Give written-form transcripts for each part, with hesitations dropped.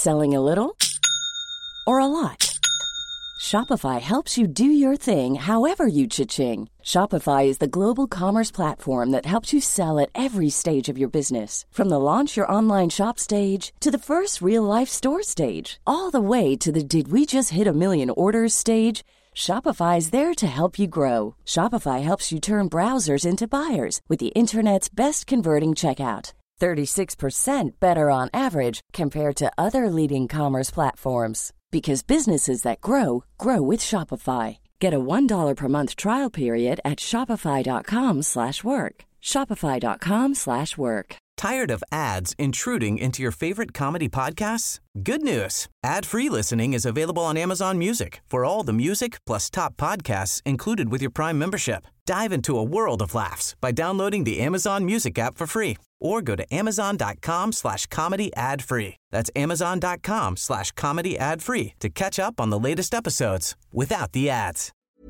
Selling a little or a lot? Shopify helps you do your thing however you cha-ching. Shopify is the global commerce platform that helps you sell at every stage of your business. From the launch your online shop stage to the first real-life store stage, all the way to the did we just hit a million orders stage. Shopify is there to help you grow. Shopify helps you turn browsers into buyers with the internet's best converting checkout. 36% better on average compared to other leading commerce platforms. Because businesses that grow, grow with Shopify. Get a $1 per month trial period at shopify.com/work. Shopify.com/work. Tired of ads intruding into your favorite comedy podcasts? Good news. Ad-free listening is available on Amazon Music for all the music plus top podcasts included with your Prime membership. Dive into a world of laughs by downloading the Amazon Music app for free or go to amazon.com/comedy ad-free. That's amazon.com/comedy ad-free to catch up on the latest episodes without the ads.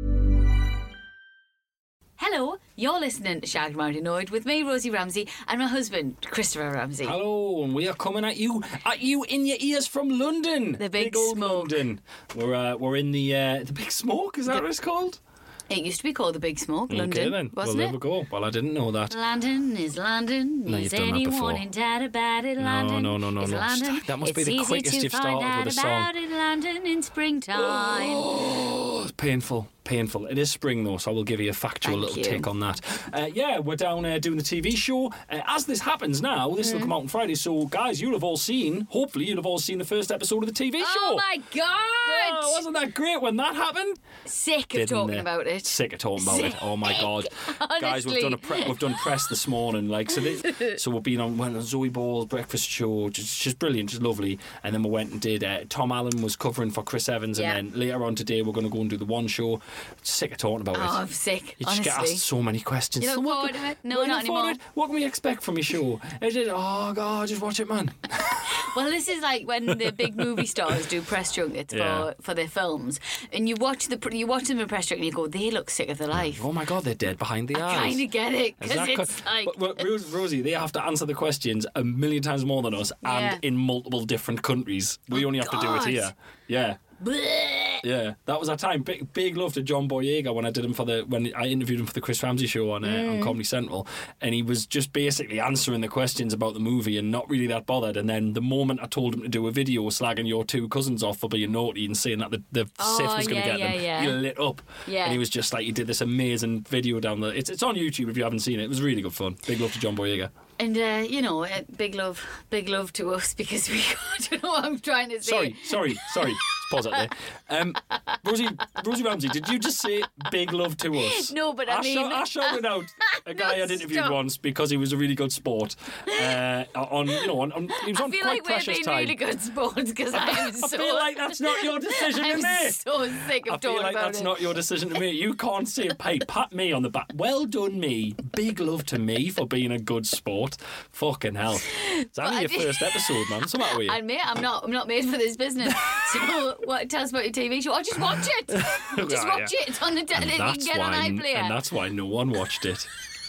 Hello, you're listening to Shagged Married Annoyed with me, Rosie Ramsey, and my husband, Christopher Ramsey. Hello, and we are coming at you in your ears from London. The big old smoke. London. We're in the Big Smoke. Is that what it's called? It used to be called the Big Smoke, London, okay, then. wasn't Well, it? there we go. Well, I didn't know that. London is London. No, Is you've done that before. anyone in doubt about it? London No. is London. That must be It's the easy quickest to you've find started out with a song. about it, London in springtime. Oh, it's painful. It is spring, though, so I will give you a factual Thank little you. take on that. We're down doing the TV show. As this happens now, this will come out on Friday, so, guys, hopefully you'll have all seen the first episode of the TV show. Oh, my God! Oh, wasn't that great when that happened? Sick of Didn't talking they? about it. Sick of talking about it. Oh my God, guys, we've Honestly. done press this morning. So we've been on Zoe Ball's breakfast show, just brilliant, just lovely. And then we went and did. Tom Allen was covering for Chris Evans, Yeah. and then later on today we're going to go and do the One Show. Sick of talking about it. Oh, I'm sick, You just get honestly. asked so many questions. You So look what forward can- to it? No, what not look forward to anymore. it? What can we expect from your show? Oh God, just watch it, man. Well, this is like when the big movie stars do press junkets Yeah. for their films, and you watch them in press junket and you go, they look sick of their life. Oh my God, they're dead behind the eyes. Kind of get it, because Exactly. it's like... But Rosie, they have to answer the questions a million times more than us, Yeah. and in multiple different countries. We only have to do it God. here. Yeah. Bleh. Yeah, that was our time. Big love to John Boyega when I interviewed him for the Chris Ramsey show on Comedy Central, and he was just basically answering the questions about the movie and not really that bothered. And then the moment I told him to do a video slagging your two cousins off for being naughty and saying that the SIF was going to get them, he lit up. Yeah. And he was just like, he did this amazing video down there. It's on YouTube if you haven't seen it. It was really good fun. Big love to John Boyega. And, big love to us, because we... I don't know what I'm trying to say. Sorry. Pause that there. Rosie Ramsey, did you just say big love to us? No, but I mean... I shouted out a guy I'd interviewed stop. once because he was a really good sport. He was on I feel quite like we're precious being time. really good sports, because I am so... I feel like that's not your decision to I'm make. so sick of I feel talking like about that's it. not your decision to make. You can't say, hey, pat me on the back. Well done, me. Big love to me for being a good sport. Fucking hell. It's only your first episode, man. What's the matter with you? And mate, I'm not made for this business. So what? Tell us about your TV show. Oh, just watch it. Just Right, watch yeah. it. It's on the And you can get on iPlayer. and that's why no one watched it.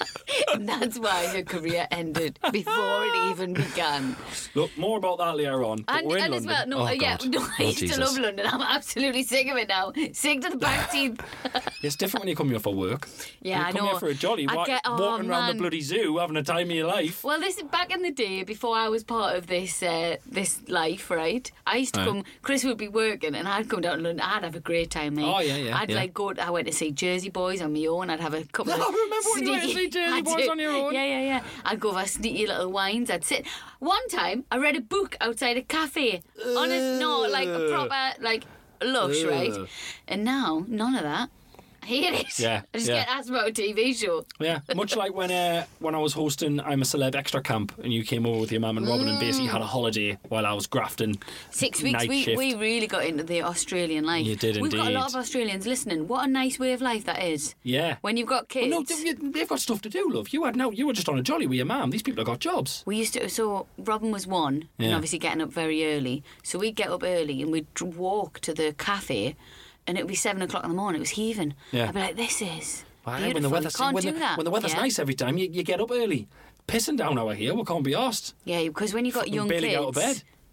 And that's why her career ended before it even began. Look, more about that later on. But we're in And as London. well, I God. used Jesus. to love London. I'm absolutely sick of it now. Sick to the back teeth. It's different when you come here for work. Yeah, you I come know. here for a jolly. I get- oh, walking around the man. bloody zoo, having a time of your life. Well, this is back in the day before I was part of this life, right? I used to Right. come. Chris would be working, and I'd come down to London. I'd have a great time, mate. Oh, yeah, I'd yeah. I went to see Jersey Boys on my own. I'd have a couple I of. remember when you went to see Jersey I Boys did. on your own. Yeah. I'd go for sneaky little wines. I'd sit. One time, I read a book outside a cafe. Honest, no, like a proper, like lush, right? And now, none of that. I hate it. Yeah, I just yeah. get asked about a TV show. Yeah, much like when I was hosting I'm a Celeb Extra Camp and you came over with your mum and Robin and basically had a holiday while I was grafting 6 weeks, night shift. we really got into the Australian life. You did We've got a indeed. lot of Australians listening. What a nice way of life that is. Yeah. When you've got kids. Well, no, they've got stuff to do, love. You were just on a jolly with your mum. These people have got jobs. We used to, so Robin was one, and Yeah. obviously getting up very early. So we'd get up early and we'd walk to the cafe, and it would be 7 o'clock in the morning. It was heaving. Yeah. I'd be like, this is Well, beautiful. when the weather's, you can't when do the, that. when the weather's yeah? nice every time, you get up early. Pissing down over here, we can't be arsed. Yeah, because when you've got Fucking young barely kids, get out of bed.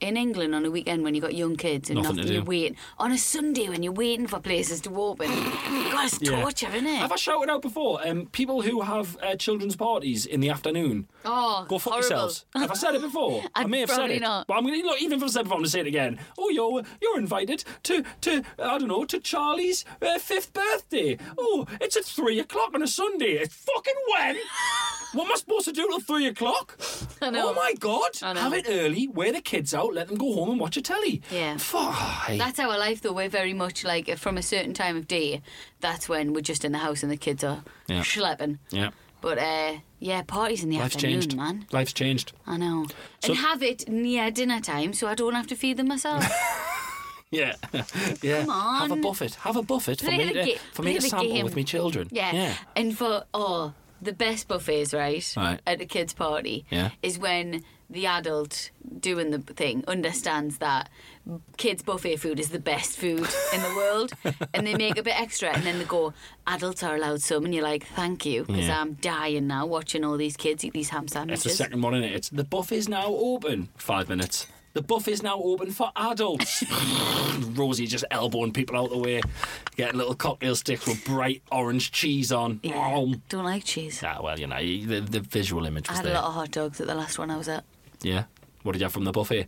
in England on a weekend when you got young kids and Nothing to do. you're waiting on a Sunday when you're waiting for places to open. God, it's torture, isn't it? Have I shouted out before? People who have children's parties in the afternoon. Oh, Go fuck horrible. yourselves. Have I said it before? I may have said probably it. not. But I'm going to look. Even if I said it before, I'm going to say it again. Oh, you're invited to I don't know, to Charlie's 5th birthday. Oh, it's at 3:00 on a Sunday. It's fucking when? What am I supposed to do till 3:00? I know. Oh my God! I know. Have it early. Wear the kids out. Let them go home and watch a telly. Yeah. Fuck. That's our life, though. We're very much like from a certain time of day. That's when we're just in the house and the kids are schlepping. Yeah. But parties in the Life's afternoon, changed. man. Life's changed. I know. So- And have it near dinner time, so I don't have to feed them myself. Yeah. Yeah. Come on. Have a buffet. Have a buffet for Play me the to, ga- for me play to the sample game. with me children. Yeah. And for the best buffets, right? At a kids' party, is when the adult doing the thing understands that kids' buffet food is the best food in the world, and they make a bit extra, and then they go, adults are allowed some, and you're like, thank you, because I'm dying now watching all these kids eat these ham sandwiches. It's the second one, isn't it? It's the buffet's now open. 5 minutes. The buffet's now open for adults. Rosie just elbowing people out the way, getting little cocktail sticks with bright orange cheese on. Yeah, don't like cheese. Ah, well, you know, the visual image I was had there. a lot of hot dogs at the last one I was at. Yeah? What did you have from the buffet?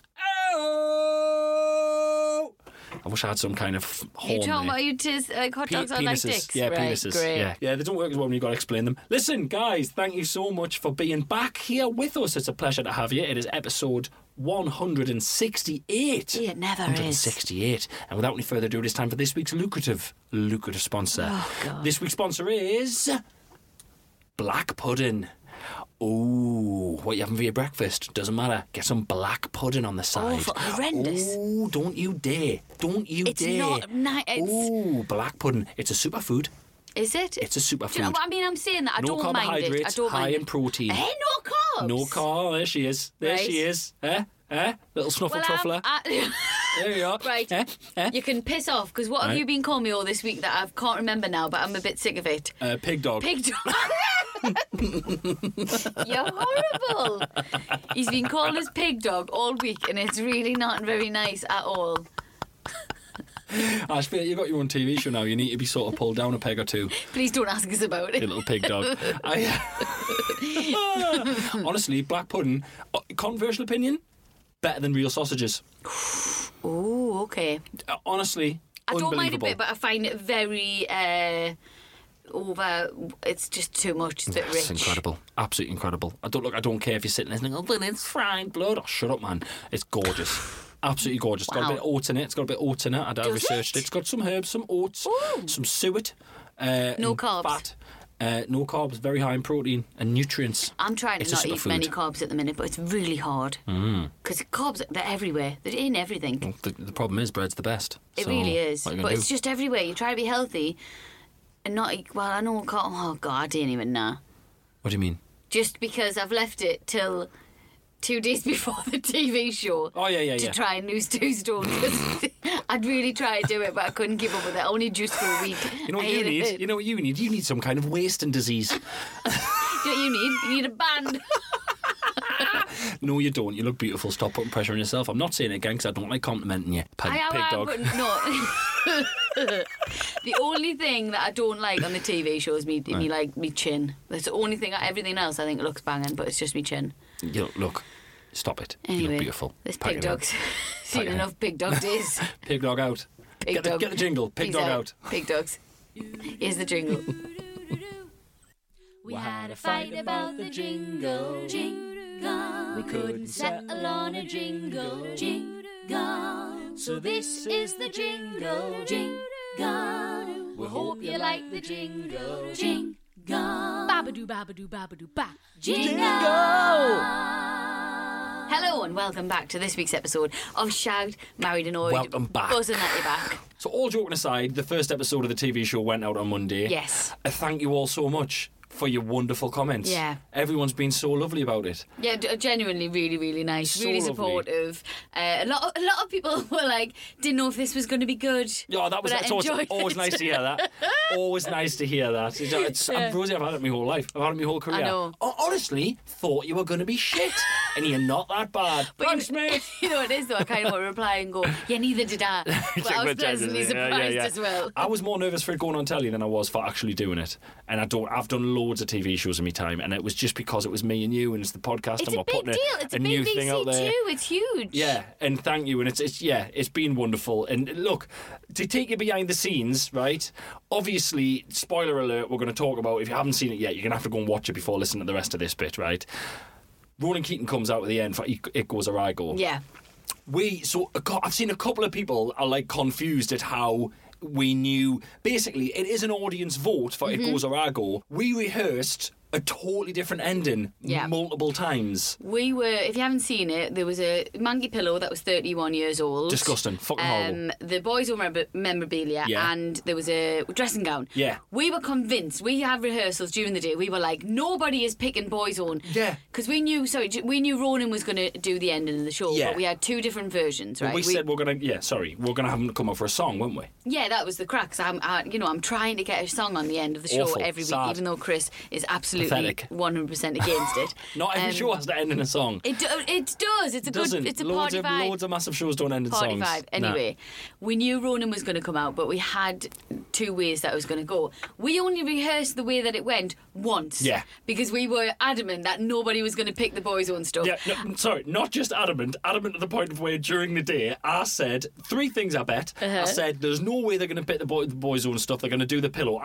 Oh! I wish I had some kind of horn You talking there. about you just like hot dogs on like dicks? Yeah, right, penises. Great. Yeah, they don't work as well when you've got to explain them. Listen, guys, thank you so much for being back here with us. It's a pleasure to have you. It is episode 168. Yeah, it never is. 168. And without any further ado, it is time for this week's lucrative sponsor. Oh, God. This week's sponsor is Black Pudding. Ooh, what you having for your breakfast? Doesn't matter. Get some black pudding on the side. Horrendous. Ooh, don't you dare. Don't you It's dare. not nice. Ooh, black pudding. It's a superfood. Is it? It's a superfood. Do you know what I mean? I'm saying that. I No don't mind it. I carbohydrates, don't high mind in it. protein. Hey, no carbs. No car. There she is. There Right. she is. Little snuffle truffler. There you are. Right. You can piss off, because what have Right. you been calling me all this week that I can't remember now, but I'm a bit sick of it? Pig dog. Pig dog. You're horrible. He's been calling us pig dog all week, and it's really not very nice at all. I feel like you've got your own TV show now. You need to be sort of pulled down a peg or two. Please don't ask us about You it. little pig dog. Honestly, black pudding, controversial opinion, better than real sausages. Oh, okay. Honestly, I don't mind a unbelievable. bit, but I find it very over. It's just too much. It's a bit It's rich. incredible. Absolutely incredible. I don't care if you're sitting there thinking, oh, but it's fried blood. Oh, shut up, man. It's gorgeous. Absolutely gorgeous. It's got a bit of oats in it. It's got a bit of oats in it. I researched it? It's got some herbs, some oats, some suet. No and carbs. Fat. No carbs, very high in protein and nutrients. I'm trying to It's a not eat superfood. many carbs at the minute, but it's really hard. Because carbs, they're everywhere. They're in everything. Well, the problem is bread's the best. It So, really is. what are you But gonna it's do? just everywhere. You try to be healthy and not eat. Well, I know I can't. Oh, God, I didn't even know. What do you mean? Just because I've left it till 2 days before the TV show. Oh, yeah. To try and lose 2 stone. 'Cause I'd really try to do it, but I couldn't keep up with it. I only juiced for a week. You know what I you hated need? it. You know what you need? You need some kind of wasting disease. Do you know what you need? You need a band. No, you don't. You look beautiful. Stop putting pressure on yourself. I'm not saying it again because I don't like complimenting you. Pig dog. But no. The only thing that I don't like on the TV show is me chin. That's the only thing. Everything else I think looks banging, but it's just me chin. Look, stop it. You Anyway, look beautiful. this Pack pig it out. dog's seen it out. enough pig dog days. Pig dog out. Pig dog. Get the jingle. Pig Peace dog out. Pig dogs. Here's the jingle. We had a fight about the jingle, jingle. We couldn't settle on a jingle, jingle. So this is the jingle, jingle. We hope you like the jingle, jingle. Babadoo, babadoo, babadoo, ba. Hello and welcome back to this week's episode of Shagged, Married and Oid. Welcome back. Buzzing at your back. So, all joking aside, the first episode of the TV show went out on Monday. Yes. Thank you all so much for your wonderful comments. Yeah. Everyone's been so lovely about it. Yeah, genuinely really, really nice. So really lovely. supportive. A lot of people were like, didn't know if this was going to be good. Yeah, but I that's always enjoyed it. nice to hear that. Always nice to hear that. Rosie, I've had it my whole life. I've had it my whole career. I know. Honestly, thought you were going to be shit. And you're not that bad. Thanks, mate. You know what it is, though? I kind of want to reply and go, yeah, neither did I. But I was pleasantly surprised as well. I was more nervous for it going on telly than I was for actually doing it. And I've done loads of TV shows in my time, and it was just because it was me and you, and it's the podcast, It's and a we're big putting deal. It's a big new thing out there. too. It's huge. Yeah, and thank you, and it's been wonderful. And look, to take you behind the scenes, right? Obviously, spoiler alert, we're going to talk about, if you haven't seen it yet, you're going to have to go and watch it before listening to the rest of this bit, right? Ronan Keating comes out at the end for It Goes or I Go. Yeah. I've seen a couple of people are like confused at how we knew. Basically, it is an audience vote for It Goes or I Go. We rehearsed a totally different ending multiple times. We were, if you haven't seen it, there was a Mangy Pillow that was 31 years old. Disgusting. Fucking horrible. The Boys Home memorabilia, and there was a dressing gown. Yeah. We were convinced, we had rehearsals during the day, we were like, nobody is picking Boys Own. Yeah. Because we knew Ronan was going to do the ending of the show, Yeah. but we had two different versions, right? We said we're going to have them come up for a song, weren't we? Yeah, that was the crack. So I'm trying to get a song on the end of the show Awful. every week, Sad. even though Chris is absolutely Pathetic. 100% against it. Not every show has to end in a song. It does. It's a Doesn't. good. It's a loads party vibe. Loads of massive shows don't end in Party songs. vibe. Anyway, we knew Ronan was going to come out, but we had two ways that it was going to go. We only rehearsed the way that it went once. Yeah. Because we were adamant that nobody was going to pick the Boys Own stuff. Yeah, no, sorry, not just adamant to the point of where during the day I said three things. I bet I said there's no way they're going to pick the Boys Own stuff. They're going to do the pillow.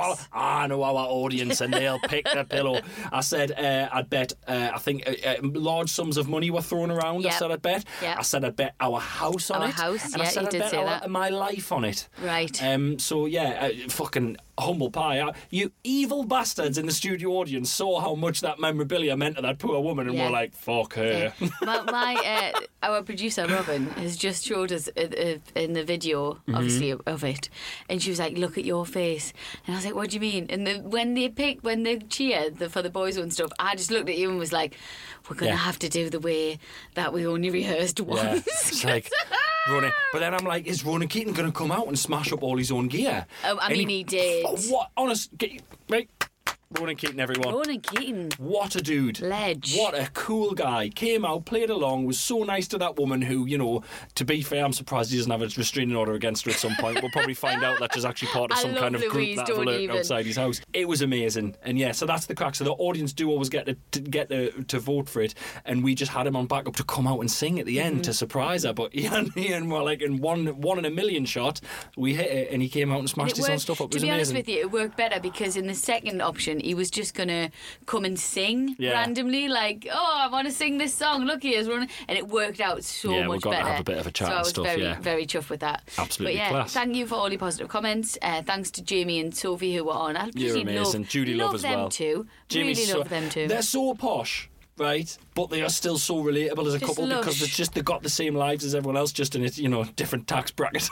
I know our audience, and they'll pick the pillow. I said I'd bet. I think large sums of money were thrown around. Yep. I said I'd bet. Yep. I said I'd bet our house on Our it. house, and I yeah, said you I'd did bet say that. my life on it. Right. So yeah, fucking humble pie. You evil bastards in the studio audience saw how much that memorabilia meant to that poor woman, and Yeah. were like, "Fuck her." Yeah. Our producer Robin has just showed us in the video, obviously, of it, and she was like, "Look at your face," and I was like, "What do you mean?" And when they cheered for the Boys Own stuff, I just looked at you and was like, "We're gonna have to do the way that we only rehearsed once." Yeah, it's like Ronan. But then I'm like, is Ronan Keating going to come out and smash up all his own gear? Oh, I mean, he did. What? Honest, right? Ronan Keating, everyone. Ronan Keating. What a dude. Ledge. What a cool guy. Came out, played along, was so nice to that woman who, to be fair, I'm surprised he doesn't have a restraining order against her at some point. We'll probably find out that she's actually part of I some love kind of Louise, group that have lurked even. outside his house. It was amazing. And yeah, so that's the crack. So the audience do always get to vote for it. And we just had him on backup to come out and sing at the end to surprise her. But Ian were like in one in a million shot. We hit it and he came out and smashed his own stuff up. It was to be honest amazing. with you, it worked better because in the second option, he was just going to come and sing randomly, like, "Oh, I want to sing this song. Look, here's Ronan," and it worked out so Yeah, much we've got better. to have a bit of a chat so and I was stuff, very, yeah. very chuffed with that. Absolutely But yeah, class. thank you for all your positive comments. Thanks to Jamie and Sophie who were on. I You're really amazing. Judy Love as them well. Too. Jimmy's really love them too. They're so posh, right? But they are still so relatable as a Just couple because they've got the same lives as everyone else, just in a different tax bracket.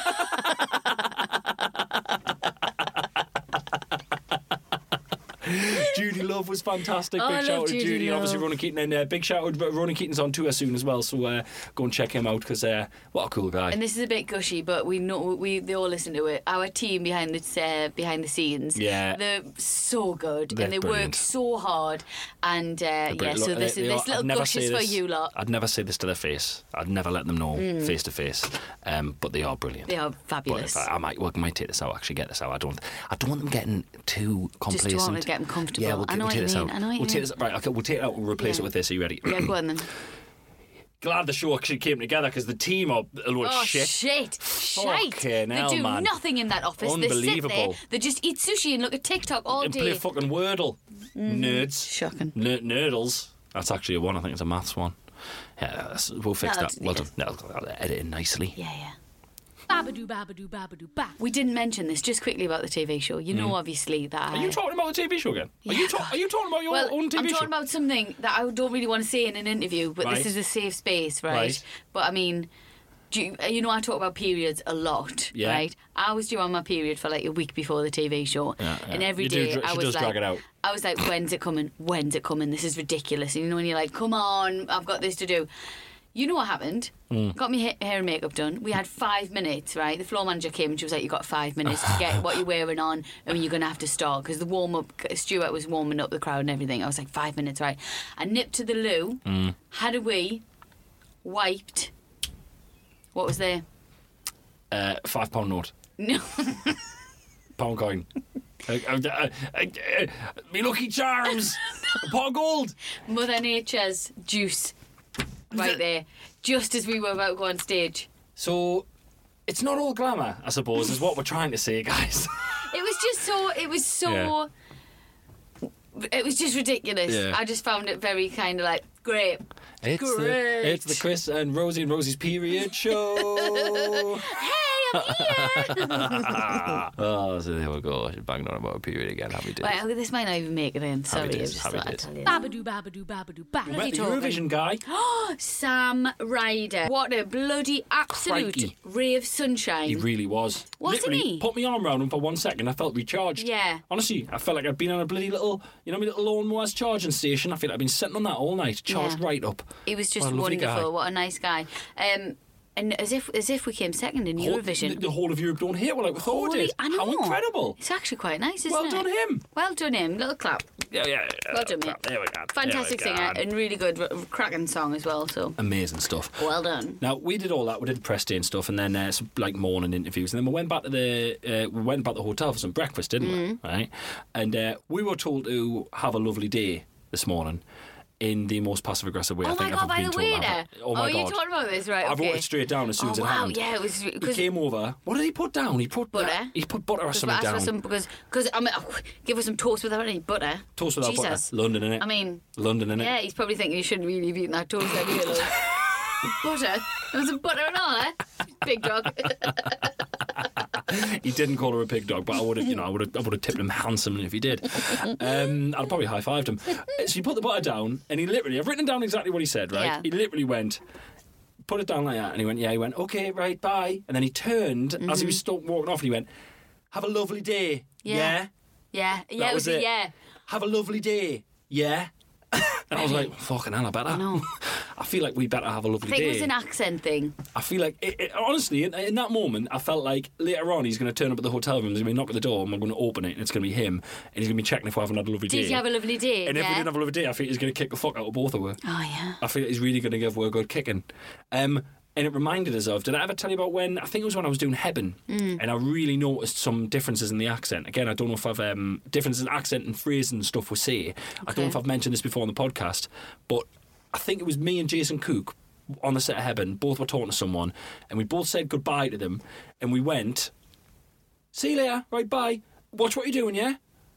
Judy Love was fantastic. Oh, I Big shout love out to Judy Judy and obviously Love. Ronan Keating. And big shout out, Ronan Keating's on tour soon as well, so go and check him out because what a cool guy. And this is a bit gushy, but we know they all listen to it. Our team behind the scenes, Yeah. they're so good, They're and they brilliant. work so hard. And so Look, this little gush is for you lot. I'd never say this to their face. I'd never let them know face to face. But they are brilliant. They are But fabulous. if I might take this out. Actually, get this out. I don't want them getting too complacent. Just don't want to get them comfortable. Yeah, I know what take you this mean. out. I know what you We'll take mean. this. Right, okay. We'll take it out. We'll replace it with this. Are you ready? Yeah, go on then. Glad the show actually came together because the team are a load Oh, of shit. shite. Fucking They hell, do man. nothing in that office. They sit there, Unbelievable. they just eat sushi and look at TikTok all And day. play fucking Wordle. Nerds. Shocking. Nerdles. That's actually a one. I think it's a maths one. Yeah, we'll fix No, that. Well done. No, I'll edit it nicely. Yeah, yeah. Babadoo, babadoo, babadoo, ba. We didn't mention this, just quickly about the TV show. You know, obviously, that... Are you talking about the TV show again? Yeah, Are you talking about your well, own TV I'm show? talking about something that I don't really want to say in an interview, but Right. this is a safe space, right? Right. But I mean, you know, I talk about periods a lot, Yeah. right? I was due on my period for like a week before the TV show, Yeah, yeah. and every You do day dra- I she was does like, drag it out. I was like, when's it coming? When's it coming? This is ridiculous. And you know, when you're like, come on, I've got this to do. You know what happened? Got me hair and makeup done. We had 5 minutes, right? The floor manager came and she was like, you got 5 minutes to get what you're wearing on and you're going to have to start. Because the warm-up, Stuart was warming up the crowd and everything. I was like, 5 minutes, right? I nipped to the loo, had a wee, wiped. What was there? £5 note. No. Pound coin. Me Lucky Charms. A pot of gold. Mother Nature's juice. Right there. Just as we were about to go on stage. So, it's not all glamour, I suppose, is what we're trying to say, guys. It was just ridiculous. Yeah. I just found it very kind of like, great. It's the Chris and Rosie's period show. Hey, I'm here. Oh, so there we go. I should bang on about a period again. Happy days. Right, this might not even make it in. Sorry, Happy I days, just happy thought I'd days. tell you. Babadoo, babadoo, babadoo, babadoo. We met the Eurovision guy. Sam Ryder. What a bloody absolute Crikey. ray of sunshine. He really was. Wasn't Literally, he? put my arm around him for 1 second. I felt recharged. Yeah. Honestly, I felt like I'd been on a bloody little, my little lawnmower's charging station. I feel like I've been sitting on that all night, charged Yeah. right up. He was just What a lovely wonderful. guy. What a nice guy. And as if we came second in Eurovision. The whole of Europe don't hear what we thought it. I know. How incredible. It's actually quite nice, isn't Well it? done him. Well done him. Little clap. Yeah. Well done, mate. There we go. Fantastic There we singer go. and really good, cracking song as well. So Amazing stuff. well done. Now we did all that. We did the press day and stuff, and then some morning interviews, and then we went back to the hotel for some breakfast, didn't we? Right, and we were told to have a lovely day this morning. In the most passive-aggressive way Oh I my think God, I've by been the told. waiter. Oh my God! you talking about this, right? I Okay. wrote it straight down as soon as it wow, happened. yeah, it was He because came over. What did he put down? He put Butter. He put butter or something asked down. for some because I mean, give us some toast without any butter. Toast without Jesus. butter. London, innit? I mean, London, innit? yeah, he's probably thinking you shouldn't really have eaten that toast every day. Like. Butter? There was some butter and all, eh? Big dog. He didn't call her a pig dog, but I would have tipped him handsomely if he did. I'd probably high-fived him. So he put the butter down, and I've written down exactly what he said, right? Yeah. He literally went, put it down like that, and he went, okay, right, bye. And then he turned, as he was walking off, and he went, have a lovely day, yeah? Yeah, That was it. Yeah. Have a lovely day, yeah? And I was like, fucking hell, I better. know. I feel like we better have a lovely I think day. it was an accent thing. I feel like, honestly, in that moment, I felt like later on he's going to turn up at the hotel room, he's going to knock at the door, and I'm going to open it, and it's going to be him, and he's going to be checking if we haven't had a lovely day. Did you have a lovely day? And if we yeah? didn't have a lovely day, I think he's going to kick the fuck out of both of us. Oh, yeah. I feel like he's really going to give her a good kicking. And it reminded us of, did I ever tell you about when, I think it was when I was doing Hebben, and I really noticed some differences in the accent. Again, I don't know if I've, differences in accent and phrase and stuff we say. I don't know if I've mentioned this before on the podcast, but I think it was me and Jason Cook on the set of Hebben, both were talking to someone, and we both said goodbye to them, and we went, see you later, right, bye, watch what you're doing, yeah?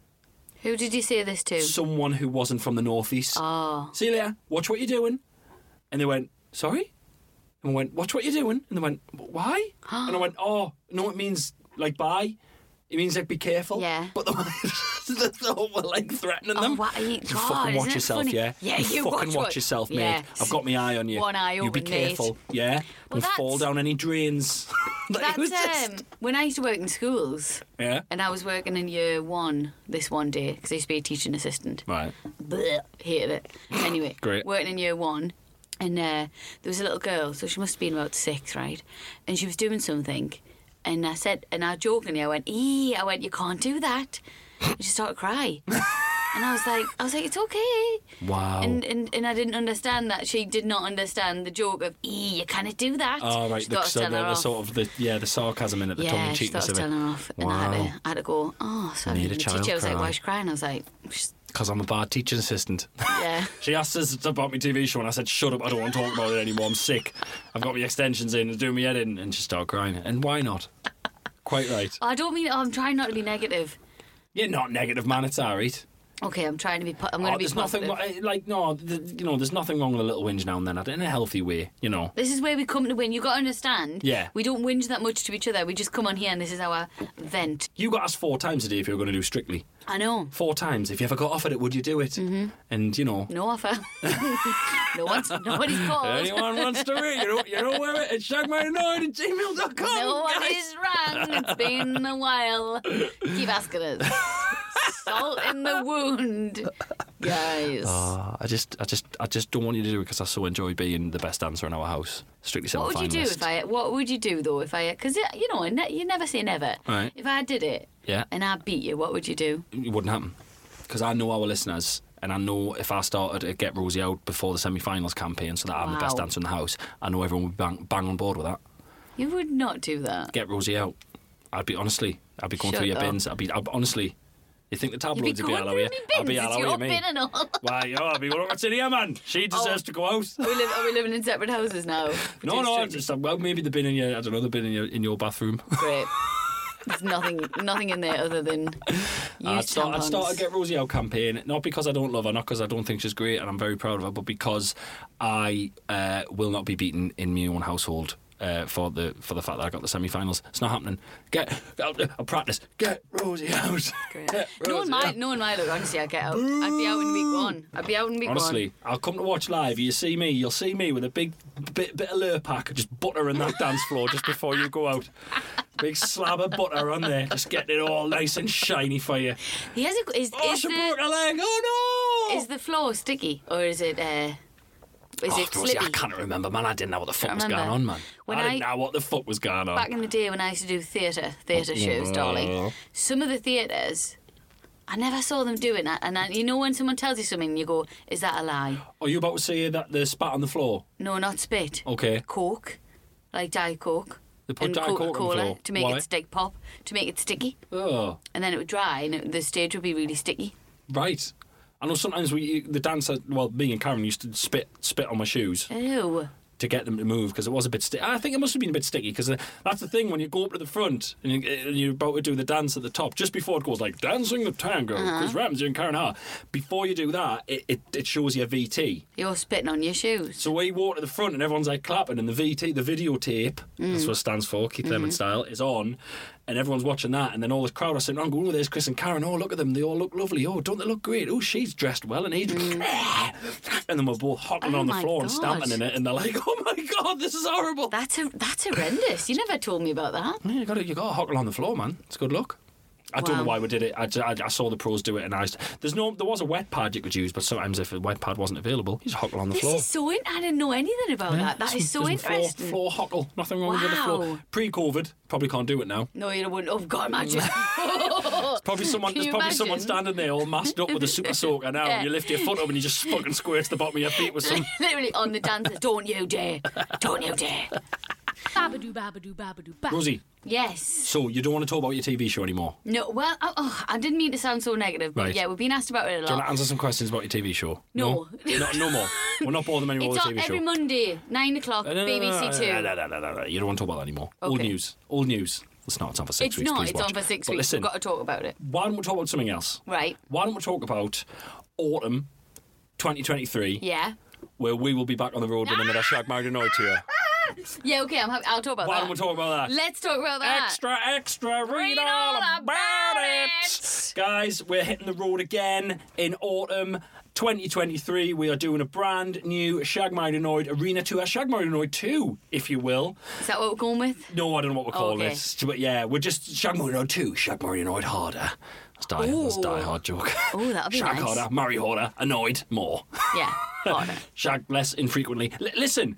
Who did you say this to? Someone who wasn't from the northeast. Oh. See you later, watch what you're doing. And they went, sorry? And I went, watch what you're doing. And they went, why? And I went, oh, no, it means, like, bye. It means, like, be careful. Yeah. But the thought were, like, threatening them. What? You God, fucking watch isn't it yourself, funny? yeah? Yeah, you you fucking watch yourself, mate. Yeah. I've got my eye on you. One eye You be open, mate. careful, yeah? Well, Don't fall that's- down any drains. Like, it was That's just- when I used to work in schools. Yeah? And I was working in year one this one day because I used to be a teaching assistant. Right. Blech, hated it. Anyway, Great. working in year one, and there was a little girl, so she must have been about 6, right? And she was doing something, and I said, and I jokingly, I went, you can't do that. And she started to cry. And I was like, it's okay. Wow. And I didn't understand that. She did not understand the joke of, you can't do that. Oh, right. She thought I was telling her The off. sort of, the sarcasm in it, the Yeah, tongue-in-cheekness she thought I was of it. telling her off. And Wow. I had to go, sorry. Made a And the child teacher was like, cry. why is she crying? I was like, Because I'm a bad teaching assistant. yeah. She asked us about my TV show, and I said, shut up, I don't want to talk about it anymore, I'm sick. I've got my extensions in, it's doing my head in. And she started crying. And why not? Quite right. I don't mean, I'm trying not to be negative. You're not negative, man, it's alright. Okay, I'm trying to be, I'm going to be There's positive. nothing, there's nothing wrong with a little whinge now and then, in a healthy way, you know. This is where we come to win. You got to understand. Yeah. We don't whinge that much to each other. We just come on here and this is our vent. You got asked 4 times a day if you were going to do Strictly. I know. 4 times. If you ever got offered it, would you do it? Mm-hmm. And, you know. No offer. Nobody's called. Anyone wants to read, you know where it is, shagmyanoid@gmail.com. No one guys. is wrong. It's been a while. Keep asking us. salt in the wound, guys. I just don't want you to do it because I so enjoy being the best dancer in our house. Strictly What would you do semi-finalist. What would you do though if I? Because you know, you never say never. Right. If I did it, Yeah. and I beat you, what would you do? It wouldn't happen because I know our listeners, and I know if I started to get Rosie out before the semi-finals campaign, so that I'm the best Wow. dancer in the house, I know everyone would bang on board with that. You would not do that. Get Rosie out. I'd be going Shut through your up. bins. I'd honestly. You think the tabloids would be going hello through here? me I'd be bins. It's hello your here, me. bin and all. Why, I'll be well, what's in here, man? She deserves to go out. Are we living in separate houses now? No, just well, maybe the bin in your, I don't know, the bin in your bathroom. Great. There's nothing in there other than used I'd tampons. start a Get Rosie Out campaign, not because I don't love her, not because I don't think she's great and I'm very proud of her, but because I will not be beaten in my own household. For the fact that I got the semi-finals, it's not happening. I'll practice. Get Rosie out. Great. Get No one Rosie might out. look. Honestly, I'd get out. I'd be out in week one. Honestly, I'll come to watch live. You'll see me with a big bit of Lurpak, just buttering that dance floor just before you go out. Big slab of butter on there, just getting it all nice and shiny for you. He has a. Is She broke her leg. Oh no! is the floor sticky or is it? Is it Rosie, I slippy? can't remember, man. I didn't know what the fuck was remember. going on, man. When I didn't know what the fuck was going on. Back in the day when I used to do theatre shows, darling, some of the theatres, I never saw them doing that. And you know when someone tells you something, you go, "Is that a lie?" Are you about to say that the spat on the floor? No, not spit. Okay. Coke, like Diet Coke. They put and Diet Coke on the Coca-Cola floor. to make Why? it stick pop, to make it sticky, Oh, and then it would dry, and the stage would be really sticky. right. I know sometimes the dancer, well, me and Karen used to spit on my shoes Ew. to get them to move because it was a bit sticky. I think it must have been a bit sticky because that's the thing when you go up to the front and you're about to do the dance at the top, just before it goes like dancing the tango, because Ramsey and Karen Hart. Before you do that, it shows you a VT. You're spitting on your shoes. So we walk to the front and everyone's like clapping, and the VT, the videotape, that's what it stands for, Keith Lemon style, is on, and everyone's watching that, and then all the crowd are sitting around going, "Oh, there's Chris and Karen. Oh, look at them. They all look lovely. Oh, don't they look great? Oh, she's dressed well, and he's..." And then we're both hopping Oh on the my floor and God. stamping in it, and they're like, "Oh my God, this is horrible." That's horrendous. You never told me about that. Yeah, you got to hockle on the floor, man. It's good luck. I don't know Wow. why we did it. I saw the pros do it, and there was a wet pad you could use, but sometimes if a wet pad wasn't available, you just hockle on the This floor. is so. I didn't know anything about that. That is so There's interesting. Floor hockle. Nothing wrong with the floor. Wow. Pre-COVID, probably can't do it now. No, you wouldn't. Oh God, imagine. Probably someone. Can There's you probably someone imagine? standing there all masked up with a super soaker now, Yeah. and you lift your foot up and you just fucking squirts the bottom of your feet with some. Literally on the dancers. Don't you dare! Don't you dare! Babadoo, babadoo, babadoo, ba. Rosie, Yes. so you don't want to talk about your TV show anymore? No. Well, I didn't mean to sound so negative, but Right. yeah, we've been asked about it a Do you want lot. to answer some questions about your TV show? No. No more. We're not bothering anymore It's with on the TV every show. Monday, 9 o'clock, BBC Two. No. You don't want to talk about that anymore. Old Okay. news. Old news. It's not. It's on for 6 It's weeks. not. Please It's watch. on for 6 But weeks. listen, We've got to talk about it. why don't we talk about something else? Right. Why don't we talk about autumn 2023, Yeah. where we will be back on the road with another Shag Married Annoyed tour? Yeah. Okay. I'll talk about Why that. don't we talk about that? Let's talk about that. Extra, read all about it. Guys, we're hitting the road again in autumn 2023. We are doing a brand new Shag Married Annoyed arena tour, Shag Married Annoyed 2, if you will. Is that what we're going with? No, I don't know what we're calling okay. it. But yeah, we're just Shag Married Annoyed 2, Shag Married Annoyed Harder. That's Die Hard joke. Oh, that'll be Shag nice. harder, marry harder, annoyed more. Yeah. Harder. Shag less infrequently. Listen,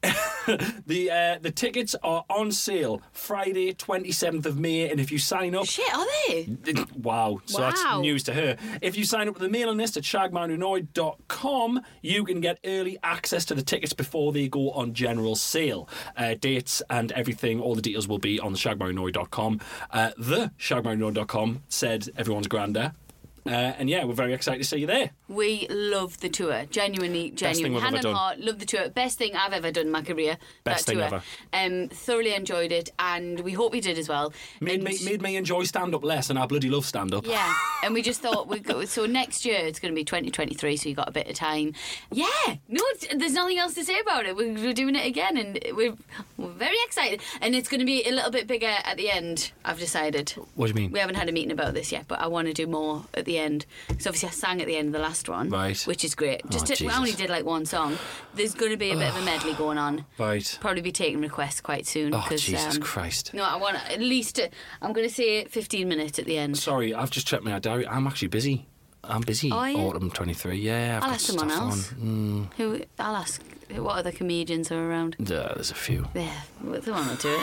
the tickets are on sale Friday 27th of May, and if you sign up... Shit, are they? Wow, so that's Wow. news to her. If you sign up with the mailing list at shagmarriedanoid.com, you can get early access to the tickets before they go on general sale. Dates and everything, all the details will be on the shagmarriedanoid.com. The shagmarriedanoid.com said everyone's grander. And yeah, we're very excited to see you there. We love the tour. Genuinely. thing we've Hand ever on done. heart, love the tour. Best thing I've ever done in my career. Best that thing tour. ever. Thoroughly enjoyed it, and we hope you did as well. Made me enjoy stand-up less, and I bloody love stand-up. Yeah, and we just thought we'd go. So next year it's going to be 2023, so you got a bit of time. Yeah, no, there's nothing else to say about it. We're doing it again, and we're very excited. And it's going to be a little bit bigger at the end. I've decided. What do you mean? We haven't had a meeting about this yet, but I want to do more at the the end. Because obviously I sang at the end of the last one. Right. Which is great. I only did like one song. There's going to be a bit of a medley going on. Right. Probably be taking requests quite soon. Oh, Jesus Christ. No, I want at least, I'm going to say 15 minutes at the end. Sorry, I've just checked my diary. I'm actually busy. I'm busy. Are you? Autumn 23. Yeah, I'll ask someone else. On. I'll ask what other comedians are around. There's a few. Yeah, they want to do it.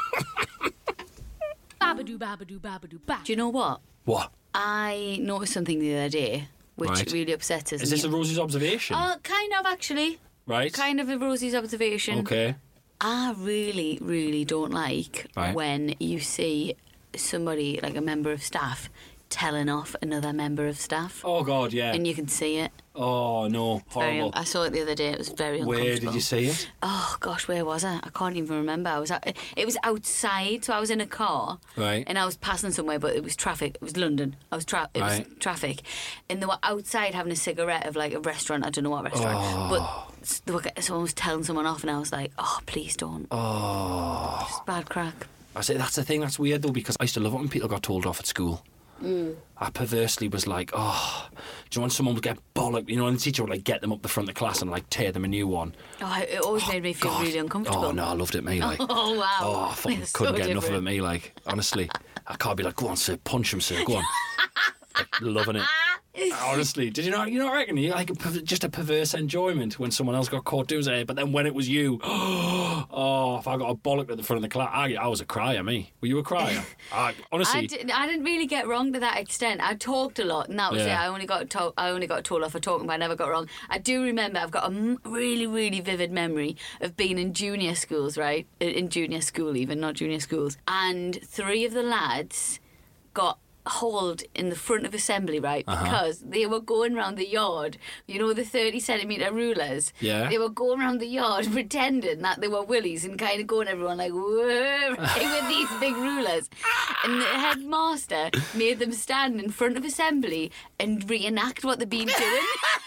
Babadoo, babadoo, babadoo, ba. Do you know what? What? I noticed something the other day which Right. really upsets us. Is this a Rosie's observation? Kind of, actually. Right. Kind of a Rosie's observation. Okay. I really, really don't like Right. when you see somebody, like a member of staff, telling off another member of staff. Oh, God, yeah. And you can see it. Oh, no. Horrible. I saw it the other day. It was very uncomfortable. Where did you see it? Oh gosh, where was I? I can't even remember. It was outside, so I was in a car, Right. and I was passing somewhere, but it was traffic. It was London. It was traffic, and they were outside having a cigarette of like a restaurant. I don't know what restaurant, but someone was telling someone off, and I was like, oh, please don't. Oh. Just bad crack. I say that's the thing that's weird though, because I used to love it when people got told off at school. I perversely was like, oh, do you know when someone would get bollocked, you know, and the teacher would like get them up the front of the class and like tear them a new one. Oh, it always made me feel God. really uncomfortable. Oh no, I loved it, me, like. Oh wow. Oh, I fucking It's couldn't so get enough of it, different. me, like, honestly. I can't be like, go on, sir, punch him, sir, go on. Like, loving it. Honestly, did you not reckon? You like just a perverse enjoyment when someone else got caught doing it, but then when it was you, oh, if I got a bollock at the front of the class, I was a crier, me. Were you a crier? Honestly. I didn't really get wrong to that extent. I talked a lot, and that was it. Yeah. I only got told off for talking, but I never got wrong. I do remember. I've got a really, really vivid memory of being in junior schools, right? In junior school, even not junior schools, and 3 of the lads got hauled in the front of assembly, right? Because they were going around the yard, you know, the 30-centimetre rulers. Yeah. They were going around the yard pretending that they were willies and kind of going everyone like, whoa, right, with these big rulers. And the headmaster made them stand in front of assembly and reenact what they'd been doing.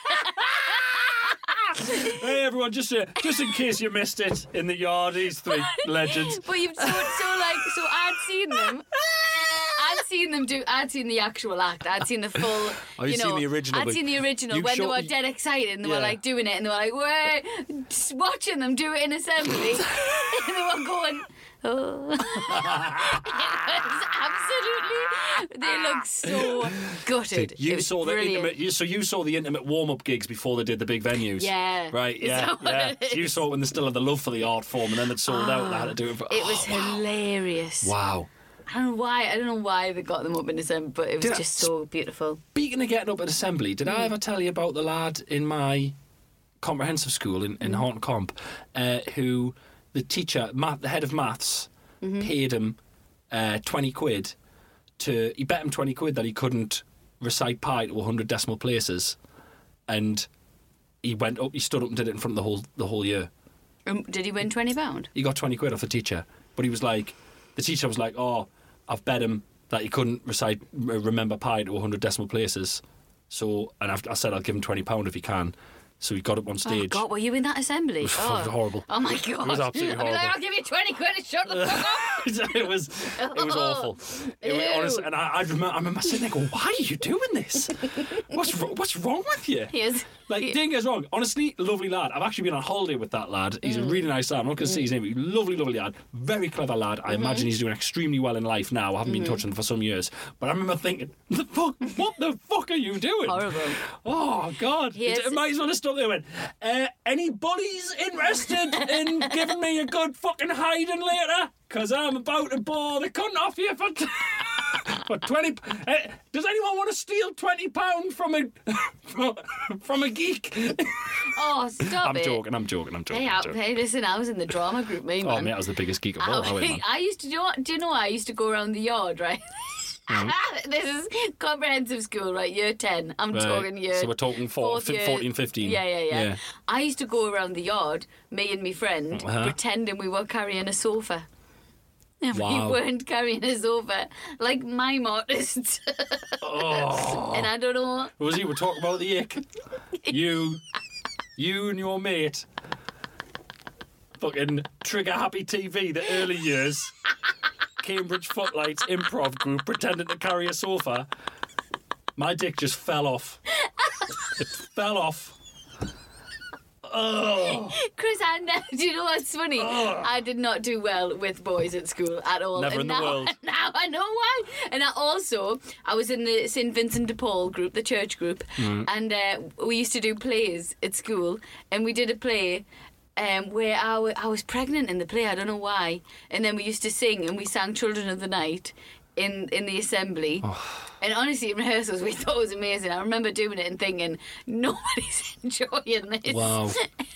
Hey everyone, just in case you missed it, in the yard, these 3 legends. But so I'd seen them. I'd seen the actual act. I'd seen the full. Oh, you'd seen the original, I'd but seen the original when they were dead excited and they were like doing it and they were like, we're just watching them do it in assembly. And they were going, oh. It was absolutely. They looked so gutted. You It was saw brilliant. you saw the intimate warm-up gigs before they did the big venues. Yeah. Right. Is Yeah. that what Yeah. it is? You saw it when they still had the love for the art form, and then they'd sold out. And they had to do it. It was hilarious. Wow. I don't know why they got them up in December, but it was just so beautiful. Speaking of getting up at assembly, did I ever tell you about the lad in my comprehensive school in Horton Comp, who the teacher, the head of maths, paid him 20 quid he bet him 20 quid that he couldn't recite pi to 100 decimal places, and he stood up and did it in front of the whole year. Did he win £20? He got 20 quid off the teacher, but the teacher was like, oh, I've bet him that he couldn't remember pi to 100 decimal places. So, and I said I'll give him £20 if he can. So he got up on stage. Oh, God, were you in that assembly? It was horrible. Oh, my God. It was absolutely I'd be like, horrible. I'll give you 20 quid and shut the fuck up. It was awful. It was, Ew. honestly, and I remember sitting there going, why are you doing this? What's wrong with you? Yes. Like, didn't get us wrong. Honestly, lovely lad. I've actually been on holiday with that lad. He's a really nice lad. I'm not going to say his name, but he's a lovely, lovely lad. Very clever lad. I imagine he's doing extremely well in life now. I haven't been touching him for some years. But I remember thinking, what the fuck are you doing? Horrible. Oh, God. Yes. It might as well have stopped there and went, any bullies interested in giving me a good fucking hiding later? Because I'm about to bore the cunt off you for... For 20, does anyone want to steal £20 from a geek? Oh, stop I'm it. joking. Hey, listen, I was in the drama group, me, man. Oh, mate, I was the biggest geek of all. I used to do you know I used to go around the yard, right? This is comprehensive school, right? Year 10. I'm talking year. So we're talking 14, 15. Yeah. I used to go around the yard, me and my friend, Uh-huh. pretending we were carrying a sofa. And Wow. we weren't carrying a sofa, like mime artists. Oh. And I don't know. Was he? We're talking about the ick. You and your mate. Fucking Trigger Happy TV, the early years. Cambridge Footlights improv group pretending to carry a sofa. My dick just fell off. It fell off. Oh. Chris, do you know what's funny? I did not do well with boys at school at all. Never and in the world. Now I know why. And I was in the St. Vincent de Paul group, the church group, and we used to do plays at school, and we did a play where I was pregnant in the play, I don't know why, and then we used to sing, and we sang Children of the Night in the assembly. And honestly, in rehearsals, we thought it was amazing. I remember doing it and thinking, nobody's enjoying this. Wow.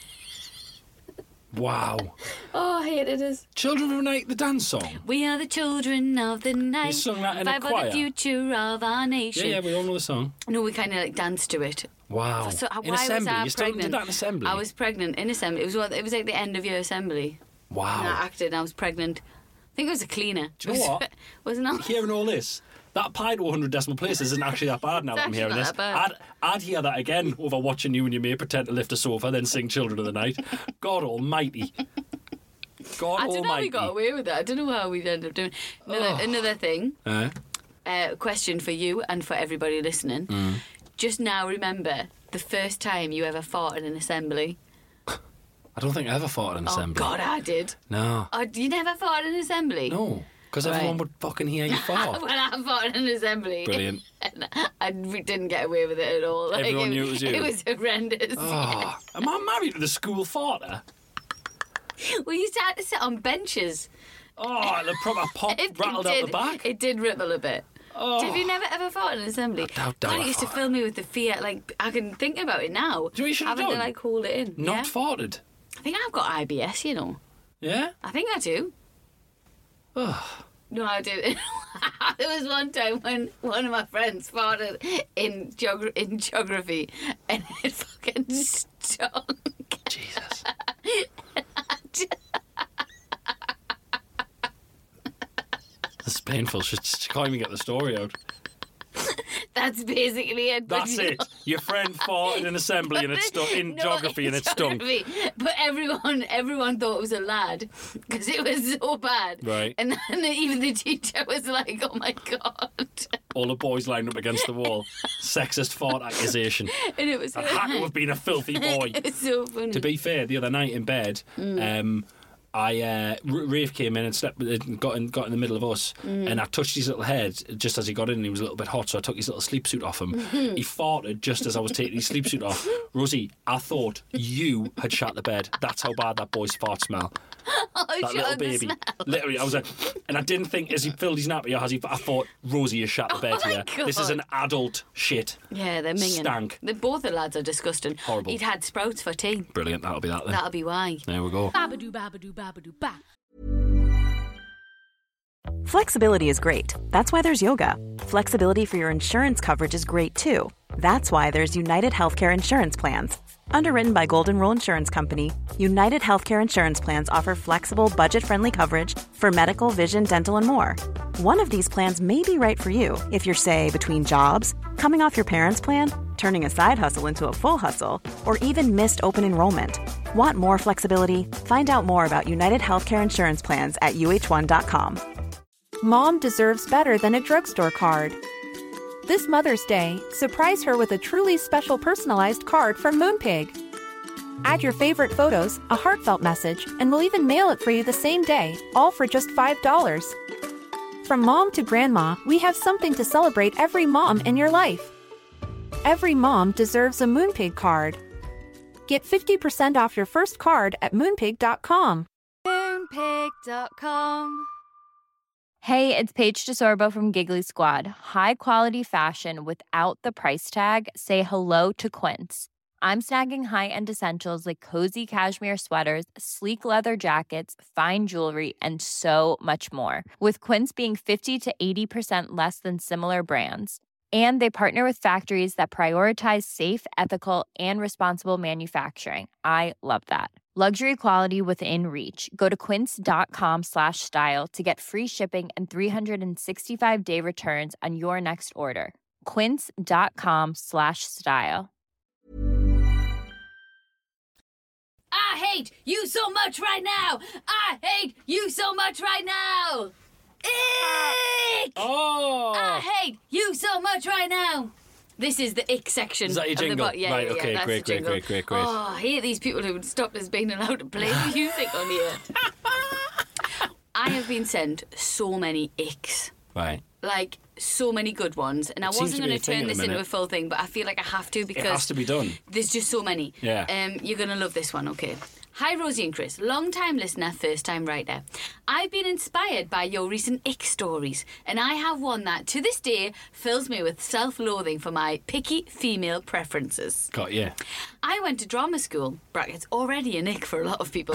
Wow. Oh, I hated it. Children of the Night, the dance song. We are the children of the night. You sung that in a Fight for choir? the future of our nation. Yeah, we all know the song. No, we kind of like danced to it. Wow. So, in why assembly? was I You still pregnant? did that in assembly? I was pregnant in assembly. It was like the end of year assembly. Wow. And I acted and I was pregnant. I think it was a cleaner. Do you know what? Wasn't it? Hearing all this, that pi to 100 decimal places isn't actually that bad now that I'm It's hearing actually this. not that I'd hear that again over watching you and your mate pretend to lift a sofa, then sing Children of the Night. God almighty. God I don't know how almighty. we got away with that. I don't know how we ended up doing another thing. Question for you and for everybody listening. Just now remember the first time you ever farted in assembly. I don't think I ever fought in assembly. Oh, God, I did. No. Oh, you never farted in assembly? No. Because Right. everyone would fucking hear you fart. When I farted in assembly. Brilliant. And I didn't get away with it at all. Like, Everyone knew it was you. It was horrendous. Oh, am I married to the school farter? We used to have to sit on benches. Oh, the proper pop rattled out the back. It did ripple a bit. Oh. Have you never ever farted in assembly? doubt God, I it used to farted. fill me with the fear. Like, I can think about it now. Do you know what you should have having done? to, like, hold it in. Not yeah? farted. I think I've got IBS, you know. Yeah? I think I do. No, I did. There was one time when one of my friends farted in geography and it fucking stunk. Jesus. This is painful. She can't even get the story out. That's basically it. but That's you it. know- Your friend fought in assembly and it stunk in No, geography and in it stunk. geography. But everyone thought it was a lad because it was so bad. Right. And then even the teacher was like, "Oh my god!" All the boys lined up against the wall. Sexist fart accusation. And it was. I had to have been a filthy boy. It was so funny. To be fair, the other night in bed, Rafe came in and slept, got in the middle of us, and I touched his little head just as he got in, and he was a little bit hot, so I took his little sleep suit off him. He farted just as I was taking his sleep suit off. Rosie, I thought you had shut the bed. That's how bad that boy's fart smell. That little baby. Literally, I was like, and I didn't think as he filled his nappy, I thought, Rosie has shut the bed my here. God. This is an adult shit. Yeah, they're minging. Stank. Both the lads are disgusting. Horrible. He'd had sprouts for tea. Brilliant, that'll be that then. That'll be why. There we go. Babadoo, babadoo, babadoo, ba. Flexibility is great. That's why there's yoga. Flexibility for your insurance coverage is great too. That's why there's United Healthcare Insurance Plans. Underwritten by Golden Rule Insurance Company, United Healthcare Insurance Plans offer flexible, budget-friendly coverage for medical, vision, dental, and more. One of these plans may be right for you if you're, say, between jobs, coming off your parents' plan, turning a side hustle into a full hustle, or even missed open enrollment. Want more flexibility? Find out more about United Healthcare Insurance Plans at uh1.com. Mom deserves better than a drugstore card. This Mother's Day, surprise her with a truly special personalized card from Moonpig. Add your favorite photos, a heartfelt message, and we'll even mail it for you the same day, all for just $5. From mom to grandma, we have something to celebrate every mom in your life. Every mom deserves a Moonpig card. Get 50% off your first card at moonpig.com. Moonpig.com. Hey, it's Paige DeSorbo from Giggly Squad. High quality fashion without the price tag. Say hello to Quince. I'm snagging high-end essentials like cozy cashmere sweaters, sleek leather jackets, fine jewelry, and so much more. With Quince being 50 to 80% less than similar brands. And they partner with factories that prioritize safe, ethical, and responsible manufacturing. I love that. Luxury quality within reach. Go to quince.com/style to get free shipping and 365-day returns on your next order. Quince.com/style. I hate you so much right now. I hate you so much right now. Ick! Oh! I hate you so much right now. This is the ick section. Is that your of the jingle? Yeah, Right, yeah, okay, that's great, the jingle. great. Oh, I hate these people who would stop us being allowed to play music on here. I have been sent so many icks. Right. Like, so many good ones. And I Seems wasn't to be going a to thing turn at the this into minute. a full thing, but I feel like I have to It because has to be done. there's just so many. Yeah. You're going to love this one, okay? Hi, Rosie and Chris. Long-time listener, first-time writer. I've been inspired by your recent ick stories, and I have one that, to this day, fills me with self-loathing for my picky female preferences. Got you. I went to drama school, brackets, already an ick for a lot of people.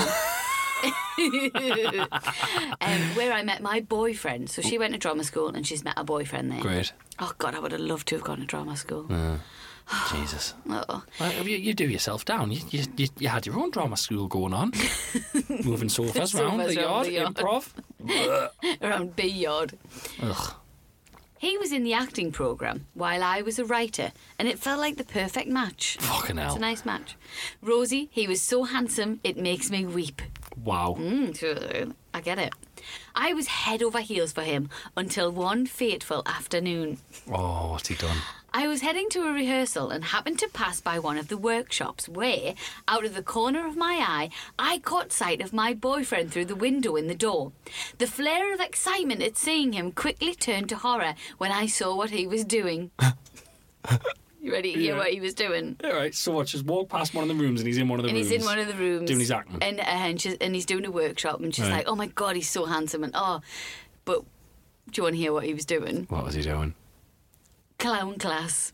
Where I met my boyfriend. So she went to drama school and she's met a boyfriend there. Great. Oh, God, I would have loved to have gone to drama school. Jesus. Oh. Well, you do yourself down. You had your own drama school going on. Moving sofas around the yard, improv. Around B Yard. Ugh. He was in the acting programme while I was a writer, and it felt like the perfect match. Fucking It's hell. a nice match. Rosie, he was so handsome, it makes me weep. Wow. I get it. I was head over heels for him until one fateful afternoon. Oh, what's he done? I was heading to a rehearsal and happened to pass by one of the workshops where, out of the corner of my eye, I caught sight of my boyfriend through the window in the door. The flare of excitement at seeing him quickly turned to horror when I saw what he was doing. You ready to hear what he was doing? All right, so what? Just walk past one of the rooms and he's in one of the And rooms. he's in one of the rooms. Doing his acting. And he's doing a workshop and she's Right. like, oh my God, he's so handsome. And but do you want to hear what he was doing? What was he doing? Clown class.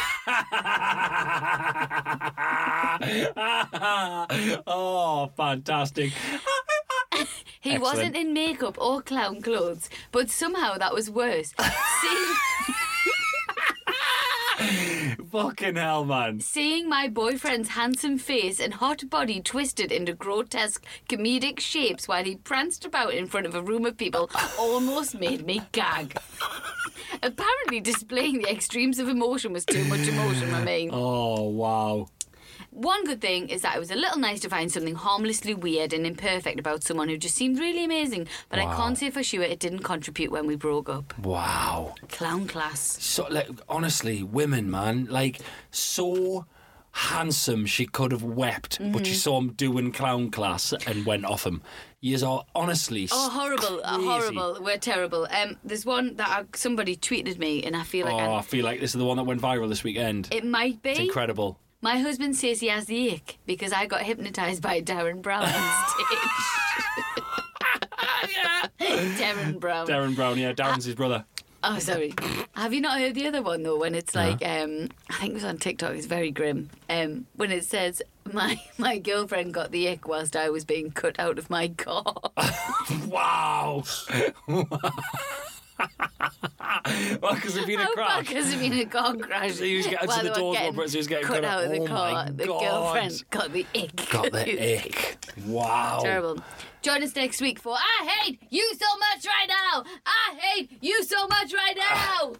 Oh, fantastic. He Excellent. wasn't in makeup or clown clothes, but somehow that was worse. Fucking hell, man. Seeing my boyfriend's handsome face and hot body twisted into grotesque comedic shapes while he pranced about in front of a room of people almost made me gag. Apparently displaying the extremes of emotion was too much emotion for me. Oh, wow. One good thing is that it was a little nice to find something harmlessly weird and imperfect about someone who just seemed really amazing, but I can't say for sure it didn't contribute when we broke up. Wow. Clown class. So, like, honestly, women, man, like, so handsome she could have wept, but she saw him doing clown class and went off him. Yous are honestly Horrible, crazy. horrible. We're terrible. There's one that somebody tweeted me, and I feel like I feel like this is the one that went viral this weekend. it might be. It's incredible. My husband says he has the ick because I got hypnotised by Darren Brown on stage. Darren Brown. Darren Brown, yeah, Darren's his brother. Oh, sorry. Have you not heard the other one, though, when it's like, I think it was on TikTok, it's very grim, when it says, my girlfriend got the ick whilst I was being cut out of my car. Wow. Well, because it'd been a How bad crash. has it been a car crash? So he was getting- so while the they were doors getting open, so he was getting cut cut out of the oh car. my The God. girlfriend got the ick. Got the ick. Wow. Terrible. Join us next week for I hate you so much right now. I hate you so much right now.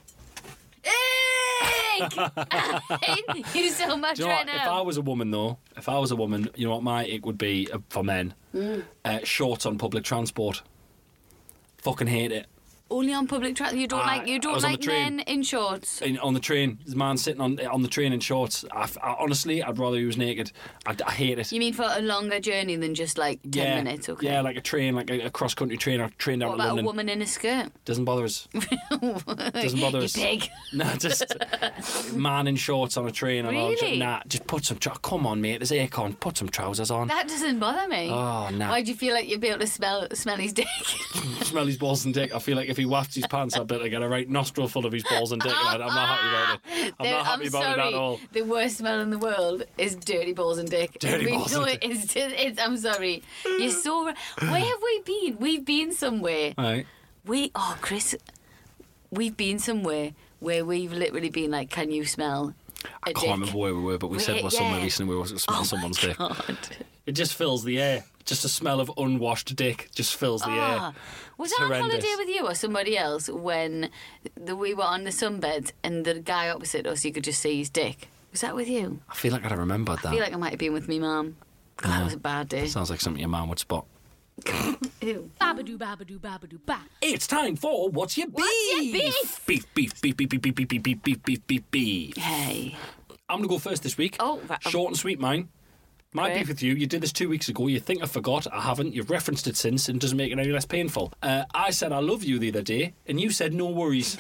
Ick! I hate you so much Do you know right what? If now. I was a woman, though, you know what my ick would be for men? Shorts on public transport. Fucking hate it. Only on public transport. You don't I was on the train. men in shorts. On the train, there's a man sitting on the train in shorts. Honestly, I'd rather he was naked. I hate it. You mean for a longer journey than just like 10 minutes? Okay. Yeah, like a train, like a cross-country train or a train down What to about London. a woman in a skirt? Doesn't bother us. Doesn't bother You us. pig. No, just man in shorts on a train. And Really? just put some. Come on, mate. There's aircon. Put some trousers on. That doesn't bother me. Oh, nah. Why do you feel like you'd be able to smell his dick? Smell his balls and dick. I feel like if he wafts his pants, I'd better get a right nostril full of his balls and dick. And I'm not happy about it. I'm not happy about it at all. The worst smell in the world is dirty balls and dick. Dirty balls and dick. It's, I'm sorry. You're so. Where have we been? We've been somewhere. Right. Chris, we've been somewhere where we've literally been like, can you smell a I dick? can't remember where we were, but we said we're somewhere Yeah. recently we were smelling someone's dick. God. It just fills the air. Just a smell of unwashed dick just fills the air. Was It's I on horrendous. holiday with you or somebody else when we were on the sunbed and the guy opposite us, you could just see his dick? Was that with you? I feel like I'd have remembered that. I feel like I might have been with me mum. God, that was a bad day. Sounds like something your mum would spot. Ew. Babadoo, babadoo, babadoo, ba. It's time for What's Your Beef? What's Your Beef? Beef, beef, beef, beef, beef, beef, beef, beef, beef, beef, beef, beef, beef. Hey. I'm going to go first this week. Oh, Short and sweet mine. My Great. beef with you did this 2 weeks ago. You think I forgot. I haven't. You've referenced it since and it doesn't make it any less painful. I said I love you the other day and you said no worries.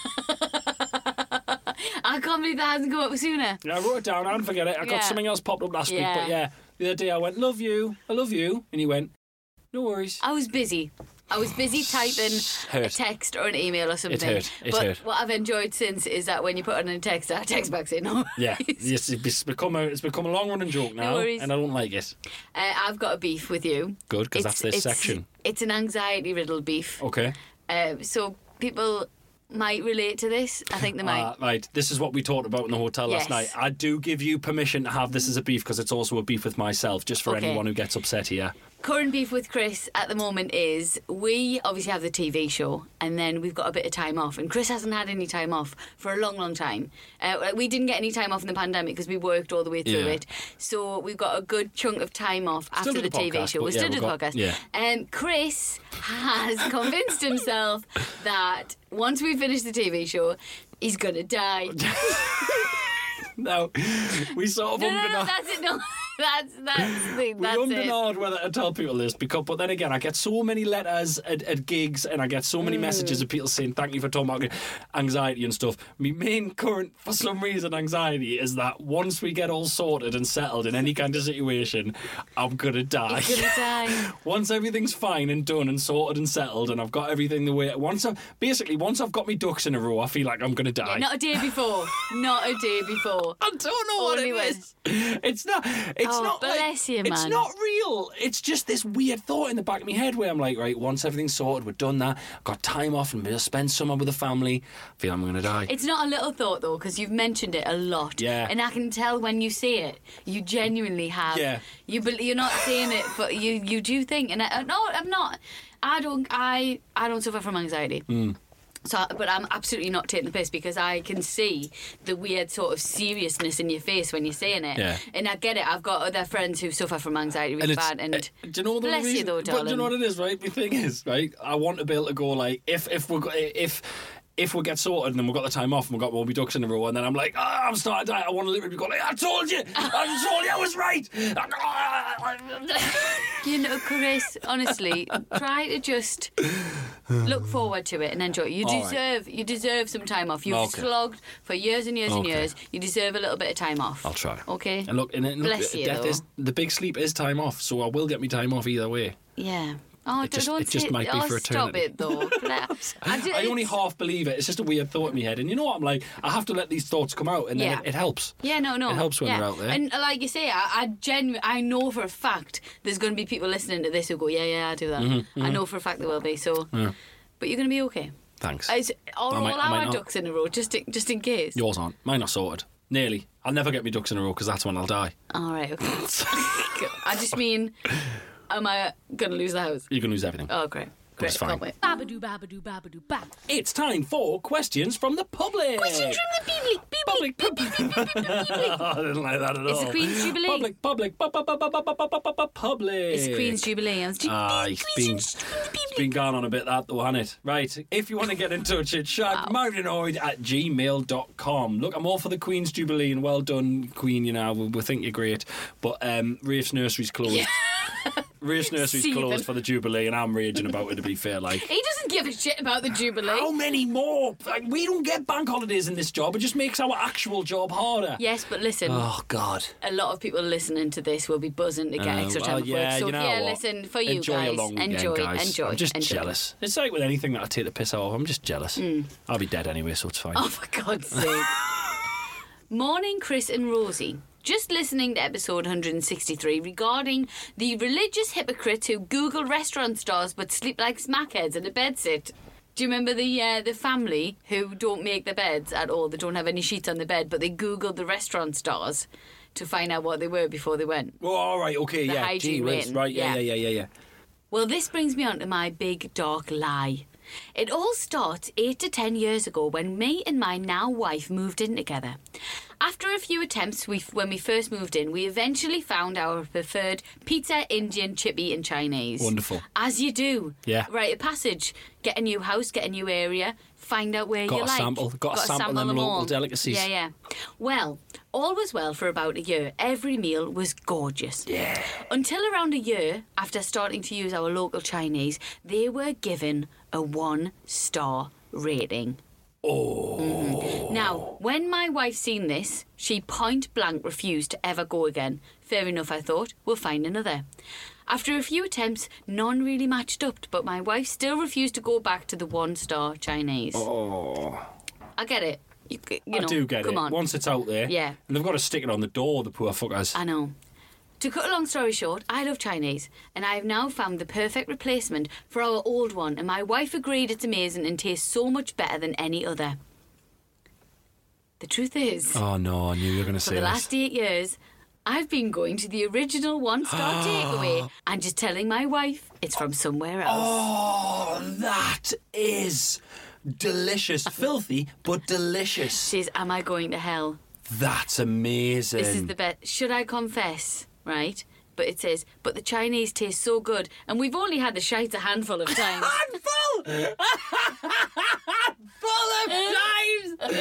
I can't believe that hasn't come up sooner. I wrote it down. I didn't forget it. I got Yeah. something else popped up last week. Yeah. But yeah, the other day I went, love you. I love you. And he went, no worries. I was busy. typing a Hurt. text or an email or something. hurt. It but hurt. what I've enjoyed since is that when you put on a text, I text back saying no. Yeah, yes, it's become a long running joke now, worries. and I don't like it. I've got a beef with you. Good, because that's this It's- section. It's an anxiety-riddled beef. Okay. So people might relate to this. I think they might. Right, this is what we talked about in the hotel last Yes. night. I do give you permission to have this as a beef because it's also a beef with myself, just for Okay. anyone who gets upset here. Current beef with Chris at the moment is we obviously have the TV show and then we've got a bit of time off, and Chris hasn't had any time off for a long, long time. We didn't get any time off in the pandemic because we worked all the way through Yeah. it. So we've got a good chunk of time off Still after do the the TV podcast, show. but We yeah, still do we've the got- podcast. yeah. Chris has convinced himself that once we finish the TV show, he's going to die. No, we sort of No, that's that's it. No, that's we it. ummed whether to tell people this because, but then again, I get so many letters at gigs and I get so many messages of people saying thank you for talking about anxiety and stuff. My main current, for some reason, anxiety is that once we get all sorted and settled in any kind of situation, I'm gonna die. He's going to die. Once everything's fine and done and sorted and settled and I've got everything the way once I've got my ducks in a row, I feel like I'm gonna die. Not a day before. Not a day before. I don't know what Only it when. is. It's not. It's Oh, not. bless you, It's man. not real. It's just this weird thought in the back of my head where I'm like, right, once everything's sorted, we're done that. I've got time off and we'll spend summer with the family. I feel I'm gonna die. It's not a little thought though, because you've mentioned it a lot. Yeah. And I can tell when you say it, you genuinely have. Yeah. You're not saying it, but you do think. And no, I'm not. I don't suffer from anxiety. So, but I'm absolutely not taking the piss because I can see the weird sort of seriousness in your face when you're saying it. Yeah. And I get it. I've got other friends who suffer from anxiety really bad. And do you know the bless reason? you though, But do you darling. know what it is, right? My thing is, right? I want to be able to go like, if we get sorted and then we've got the time off and we've got all my ducks in a row and then I'm like, I'm starting to die. I want to literally go like, I told you I was right. You know, Chris, honestly, try to just look forward to it and enjoy it. You deserve some time off. You've Okay. slogged for years and years and Okay. years. You deserve a little bit of time off. I'll try. Okay? And look, Bless you, death though. is the big sleep is time off, so I will get me time off either way. Yeah. Oh, It just- don't it just say, might be for stop eternity. it, though. I only half believe it. It's just a weird thought in my head. And you know what? I'm like, I have to let these thoughts come out and then Yeah. it helps. Yeah, no. It helps when yeah. we're out there. And like you say, I know for a fact there's going to be people listening to this who go, yeah, I do that. Mm-hmm, I know for a fact there will be. So, but you're going to be okay. Thanks. Are all I might our not. ducks in a row, just in case? Yours aren't. Mine are sorted. Nearly. I'll never get my ducks in a row because that's when I'll die. All right, okay. I just mean, am I going to lose the house? You can lose everything. Oh, great. Great, It's fine. can't wait. Babadoo, babadoo, babadoo, ba. It's time for questions from the public. Questions from the public. Public. I didn't like that at all. It's the Queen's Jubilee. Public. Public. It's Queen's Jubilee. It's been going on a bit, that though, hasn't it? Right, if you want to get in touch, it's shagmarinoid@gmail.com. Look, I'm all for the Queen's Jubilee and well done, Queen, you know, we think you're great. But Rafe's nursery's closed. Rafe's nursery's Seething. closed for the Jubilee and I'm raging about it, to be fair. Like, He doesn't give a shit about the Jubilee. how many more? Like, we don't get bank holidays in this job. It just makes our actual job harder. Yes, but listen, Oh, God. a lot of people listening to this will be buzzing to get extra time Well, off yeah, work. So you know what? listen, for you Enjoy guys, your long weekend, enjoy, guys. enjoy. I'm just enjoy. jealous. It's like with anything that I take the piss out of, I'm just jealous. I'll be dead anyway, so it's fine. Oh, for God's sake. Morning, Chris and Rosie. Just listening to episode 163 regarding the religious hypocrites who Google restaurant stars but sleep like smackheads in a bedsit. Do you remember the family who don't make their beds at all? They don't have any sheets on the bed, but they Googled the restaurant stars to find out what they were before they went. Oh, all right, okay, The yeah. hygiene Gee whiz. rating, Right, yeah. yeah. Well, this brings me on to my big dark lie. It all starts 8 to 10 years ago when me and my now wife moved in together. After a few attempts when we first moved in, we eventually found our preferred pizza, Indian, chippy and Chinese. Wonderful. As you do. Yeah. Rite of passage. Get a new house, get a new area, find out where you like. Got to sample them local all. delicacies. Yeah. Well, all was well for about a year. Every meal was gorgeous. Yeah. Until around a year after starting to use our local Chinese, they were given a 1-star rating. Oh. Now, when my wife seen this, she point blank refused to ever go again. Fair enough, I thought. We'll find another. After a few attempts, none really matched up, but my wife still refused to go back to the 1-star Chinese. Oh. I get it. You know, I do get come it. on. Once it's out there. Yeah. And they've got to stick it on the door, the poor fuckers. I know. To cut a long story short, I love Chinese, and I have now found the perfect replacement for our old one, and my wife agreed it's amazing and tastes so much better than any other. The truth is, Oh, no, I knew you were going to for say the this. last 8 years, I've been going to the original 1-star takeaway and just telling my wife it's from somewhere else. Oh, that is delicious. Filthy, but delicious. Says, am I going to hell? That's amazing. This is the best. Should I confess? Right? But it says, but the Chinese taste so good, and we've only had the shite a handful of times. Full of times.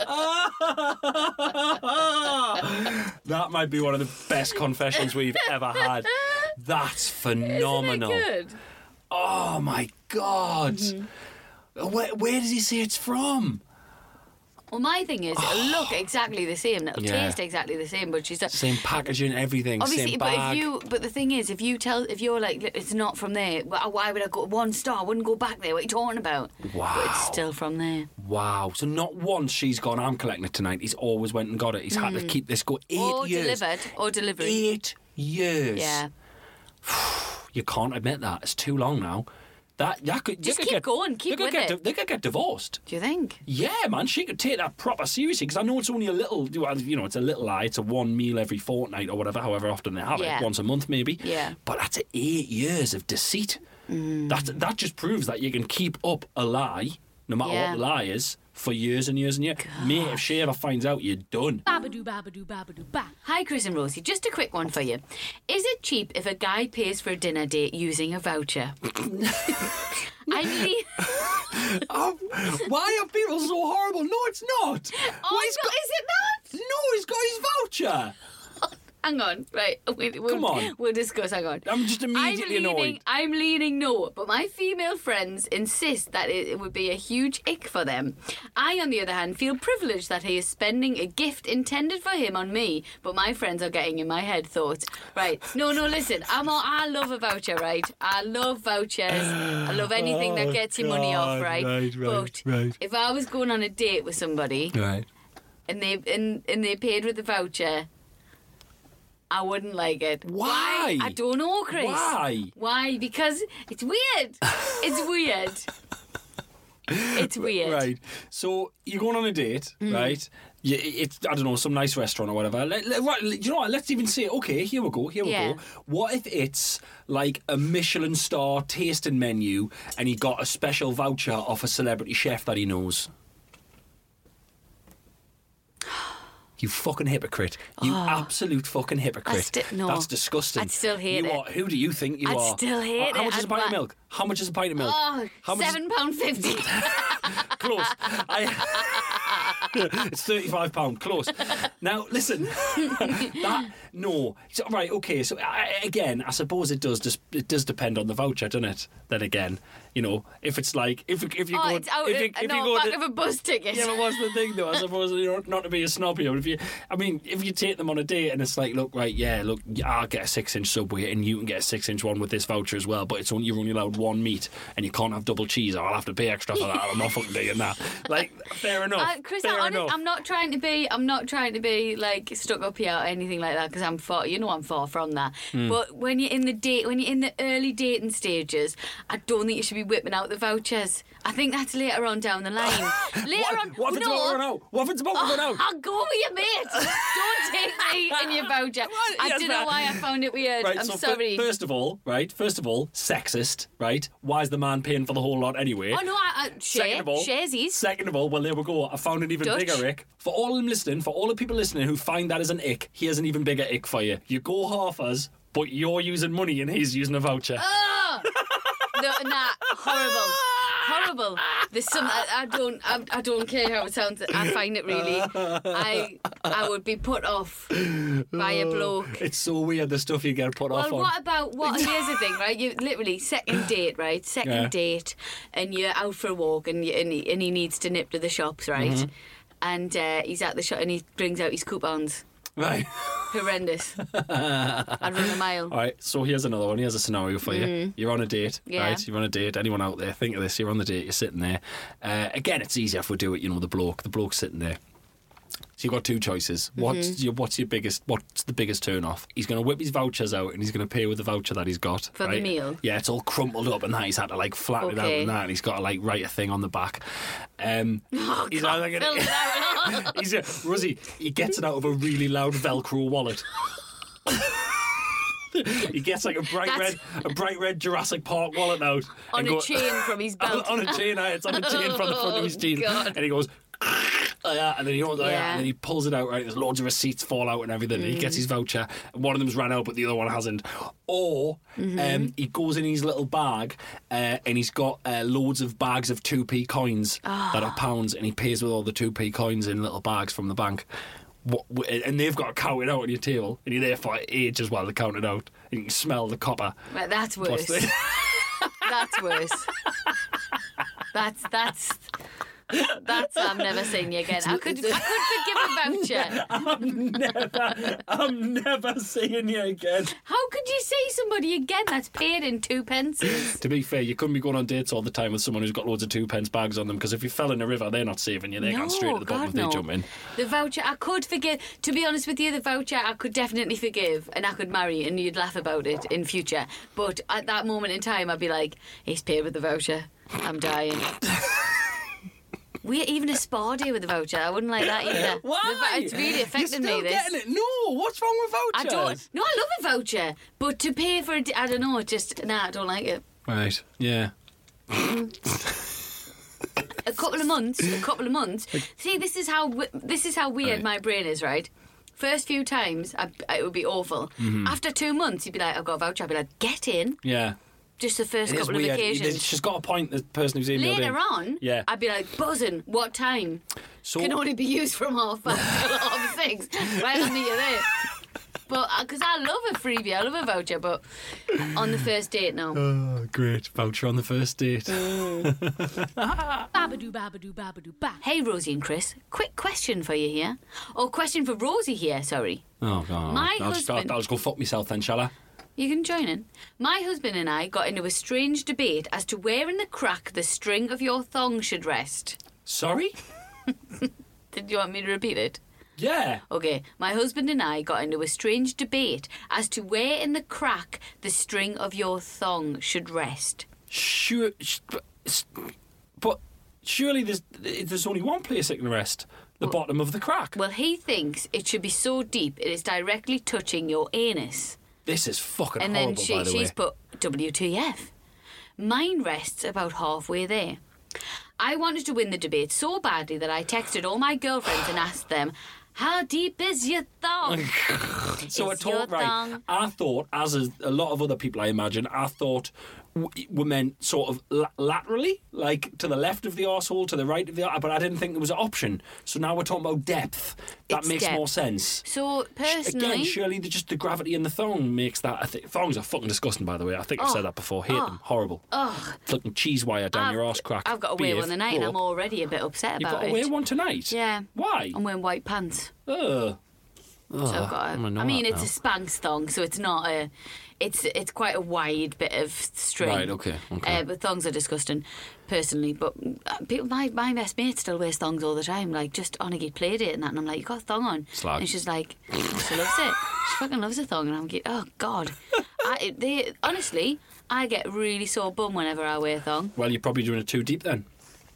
That might be one of the best confessions we've ever had. That's phenomenal. Isn't it good? Oh my God. Where does he say it's from? Well, my thing is, it'll look exactly the same. It'll Yeah. taste exactly the same, but she's like, Same packaging, everything, obviously, same but bag. but the thing is, if you're like, "Look, it's not from there, why would I go 1-star? I wouldn't go back there. What are you talking about? Wow. But it's still from there. Wow. So not once she's gone, I'm collecting it tonight. He's always went and got it. He's had to keep this going. 8 Or years. delivered, or delivery. 8 years. Yeah. You can't admit that. It's too long now. That could Just you could keep get, going, keep you could with get it. They could get divorced. Do you think? Yeah, man, she could take that proper seriously because I know it's only a little, you know, it's a little lie. It's a one meal every fortnight or whatever, however often they have Yeah. it, once a month maybe. Yeah. But that's 8 years of deceit. That just proves that you can keep up a lie, no matter Yeah. what the lie is, for years and years and years. Mate, if she ever finds out, you're done. Babadoo, babadoo, babadoo, ba. Hi, Chris and Rosie. Just a quick one for you. Is it cheap if a guy pays for a dinner date using a voucher? I mean, Why are people so horrible? No, it's not. oh, Why, is it not? No, he's got his voucher. Hang on, right? Come on. We'll discuss. Hang on. I'm just immediately annoyed. I'm leaning no, but my female friends insist that it would be a huge ick for them. I, on the other hand, feel privileged that he is spending a gift intended for him on me, but my friends are getting in my head thoughts. Right? No, listen. I love a voucher, right? I love vouchers. I love anything that gets your money off, right? But if I was going on a date with somebody Right. and they paid with the voucher, I wouldn't like it. Why? I don't know, Chris. Why? Why? Because it's weird. It's weird. It's weird. Right. So you're going on a date, right? It's, I don't know, some nice restaurant or whatever. You know what? Let's even say, okay, here we go. Yeah. What if it's like a Michelin star tasting menu and he got a special voucher off a celebrity chef that he knows? You fucking hypocrite. You absolute fucking hypocrite. No. That's disgusting. I'd still hate it. Who do you think you I'd are? still hate How it. much is a pint of milk? How much is a pint of milk? Oh, How much is- £7.50. Close. It's £35. Close. Now, listen. No. So, right, okay. So, again, I suppose it does depend on the voucher, doesn't it? Then again, you know, if it's like... If you go... It's out if you go back to- of a bus ticket. Yeah, but what's the thing, though? I suppose, you know, not to be a snob here, but if you take them on a date and it's like, look, right, yeah, look, I'll get a 6-inch Subway and you can get a 6-inch one with this voucher as well, but you're only allowed one meat and you can't have double cheese, or I'll have to pay extra for that. I'm not fucking doing that. Like, fair enough. Chris, fair enough. I'm not trying to be like stuck up here or anything like that, because I'm far from that. Hmm. But when you're in the early dating stages, I don't think you should be whipping out the vouchers. I think that's later on down the line. Later on, What if it's about to run out? What if it's about to run out? I'll go with your mate. Don't take me in your voucher. I Yes, don't know ma'am. why I found it weird. Right, I'm so sorry. First of all, sexist, right? Why is the man paying for the whole lot anyway? Oh no, sharesies. Second of all, well, there we go. I found an even Dutch. bigger ick. For all of them listening, for all the people listening who find that as an ick, here's an even bigger ick for you. You go half us, but you're using money and he's using a voucher. Oh! Nah, horrible. There's some. I don't care how it sounds. I find it really. I would be put off by a bloke. It's so weird the stuff you get put off on. Here's the thing, right? You literally second date, right? Second date, and you're out for a walk, and he needs to nip to the shops, right? Mm-hmm. And he's at the shop, and he brings out his coupons. Right. Horrendous. I'd run a mile. All right, so here's another one. Here's a scenario for you. You're on a date, Yeah. right? You're on a date. Anyone out there, think of this. You're on the date, you're sitting there. Again, it's easier if we do it, the bloke's sitting there. So you've got two choices. What's the biggest turn off? He's going to whip his vouchers out and he's going to pay with the voucher that he's got. For the meal? Yeah, it's all crumpled up and that. He's had to flatten it out and that, and he's got to write a thing on the back. He's either Fill going it out. Rosie, he gets it out of a really loud Velcro wallet. He gets a bright red Jurassic Park wallet out On a chain from his belt. on a chain. It's on a chain from the front of his jeans, God. and he goes. And then he goes, Yeah. and then he pulls it out. Right, there's loads of receipts fall out and everything. And he gets his voucher, and one of them's ran out, but the other one hasn't. Or he goes in his little bag, and he's got loads of bags of 2p coins that are pounds, and he pays with all the 2p coins in little bags from the bank. And they've got to count it out on your table, and you're there for ages while they count it out. And you can smell the copper. Right, that's worse. That's worse. That's I'm never seeing you again. I could forgive a voucher. I'm never seeing you again. How could you see somebody again that's paid in 2 pences? To be fair, you couldn't be going on dates all the time with someone who's got loads of 2p bags on them, because if you fell in a river, they're not saving you. They're going straight to the bottom if they jump in. The voucher, I could forgive. To be honest with you, the voucher I could definitely forgive, and I could marry, and you'd laugh about it in future. But at that moment in time, I'd be like, he's paid with the voucher. I'm dying. Even a spa day with the voucher, I wouldn't like that either. Why? It's really affected You're still me. Getting it? No, what's wrong with vouchers? I love a voucher, but to pay for it, I don't know. I don't like it. Right. Yeah. A couple of months. See, this is how weird my brain is, right? First few times, it would be awful. After 2 months, you'd be like, I've got a voucher. I'd be like, get in. Yeah. Just the first It is couple of weird. occasions. She's got a point, the person who's emailed Later in. on, Yeah. I'd be like, buzzing, what time? So, Can only be used from 5:30 till 6:30. Right, I'll meet you there. But, because I love a freebie, I love a voucher, but on the first date, no. oh, great. Voucher on the first date. Babadoo, babadoo, babadoo, ba. Hey, Rosie and Chris, quick question for you here. Or question for Rosie here, sorry. Oh, God. I'll just go fuck myself then, shall I? You can join in. My husband and I got into a strange debate as to where in the crack the string of your thong should rest. Sorry? Did you want me to repeat it? Yeah. Okay, my husband and I got into a strange debate as to where in the crack the string of your thong should rest. Sure, but surely there's only one place it can rest. The bottom of the crack. Well, he thinks it should be so deep it is directly touching your anus. This is fucking And horrible, then by the she's way. put WTF. Mine rests about halfway there. I wanted to win the debate so badly that I texted all my girlfriends and asked them, how deep is your thong? So Is your thong- I thought, as a lot of other people I imagine, I thought were meant sort of laterally, like to the left of the arsehole, to the right of the arsehole, but I didn't think there was an option. So now we're talking about depth. That It's makes depth. more sense. So, personally... Again, surely just the gravity in the thong makes that. Thongs are fucking disgusting, by the way. I think I've said that before. Hate them. Horrible. Fucking cheese wire down your arse crack. I've got to wear Behave. one tonight and Grow I'm up. already a bit upset You've about got it. to wear one tonight? Yeah. Why? I'm wearing white pants. Ugh. So I've got I'm gonna know I mean, that it's now. a Spanx thong, so it's not a... It's quite a wide bit of string. Right, okay. But thongs are disgusting, personally. But people, my best mate still wears thongs all the time. Like, just on a gig play date and that. And I'm like, you got a thong on? Slag. And she's like, she loves it. She fucking loves a thong. And I'm like, oh, God. Honestly, I get really sore bum whenever I wear thong. Well, you're probably doing it too deep then.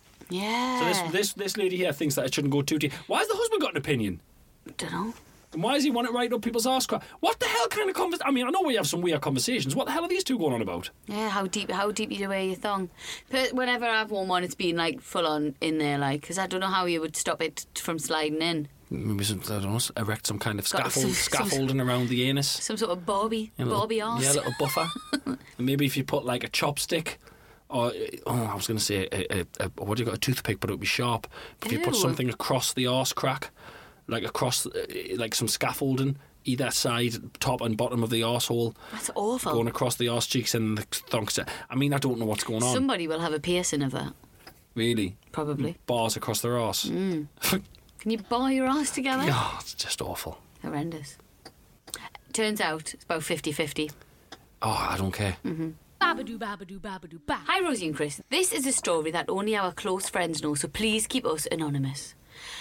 Yeah. So this lady here thinks that it shouldn't go too deep. Why has the husband got an opinion? Don't know. And why does he want it right up people's arse crack? What the hell kind of conversation? I mean, I know we have some weird conversations. What the hell are these two going on about? Yeah, how deep you wear your thong. But whenever I've worn one, it's been like full on in there, like, because I don't know how you would stop it from sliding in. Maybe I don't know, erect some kind of Got scaffolding around the anus. Some sort of Barbie arse. Yeah, a little buffer. And maybe if you put like a chopstick, or I was going to say what do you got, a toothpick, but it would be sharp. If you put Ew. something across the arse crack, like across, like some scaffolding, either side, top and bottom of the arsehole. That's awful. Going across the arse cheeks and the thongs. I mean, I don't know what's going on. Somebody will have a piercing of that. Really? Probably. Bars across their arse. Can you bar your arse together? Oh, it's just awful. Horrendous. Turns out it's about 50-50. Oh, I don't care. Babadoo, babadoo, babadoo, ba. Hi, Rosie and Chris. This is a story that only our close friends know, so please keep us anonymous.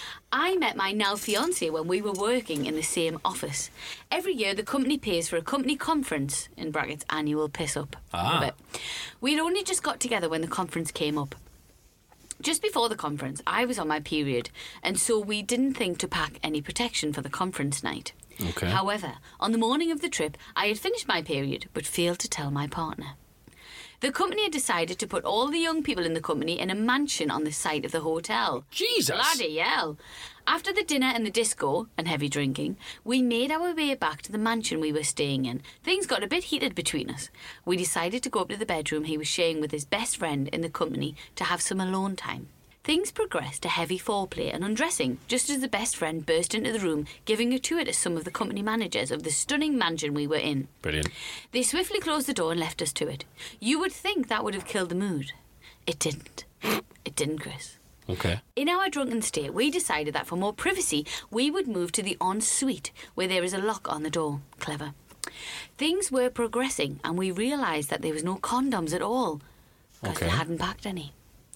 I met my now fiancé when we were working in the same office. Every year, the company pays for a company conference, in brackets, annual piss-up. Ah. Love it. We'd only just got together when the conference came up. Just before the conference, I was on my period, and so we didn't think to pack any protection for the conference night. Okay. However, on the morning of the trip, I had finished my period, but failed to tell my partner. The company had decided to put all the young people in the company in a mansion on the site of the hotel. Jesus! Bloody hell. After the dinner and the disco and heavy drinking, we made our way back to the mansion we were staying in. Things got a bit heated between us. We decided to go up to the bedroom he was sharing with his best friend in the company to have some alone time. Things progressed to heavy foreplay and undressing, just as the best friend burst into the room, giving a tour to some of the company managers of the stunning mansion we were in. Brilliant. They swiftly closed the door and left us to it. You would think that would have killed the mood. It didn't. It didn't, Chris. Okay. In our drunken state, we decided that for more privacy, we would move to the ensuite, where there is a lock on the door. Clever. Things were progressing, and we realised that there was no condoms at all, because they hadn't packed any.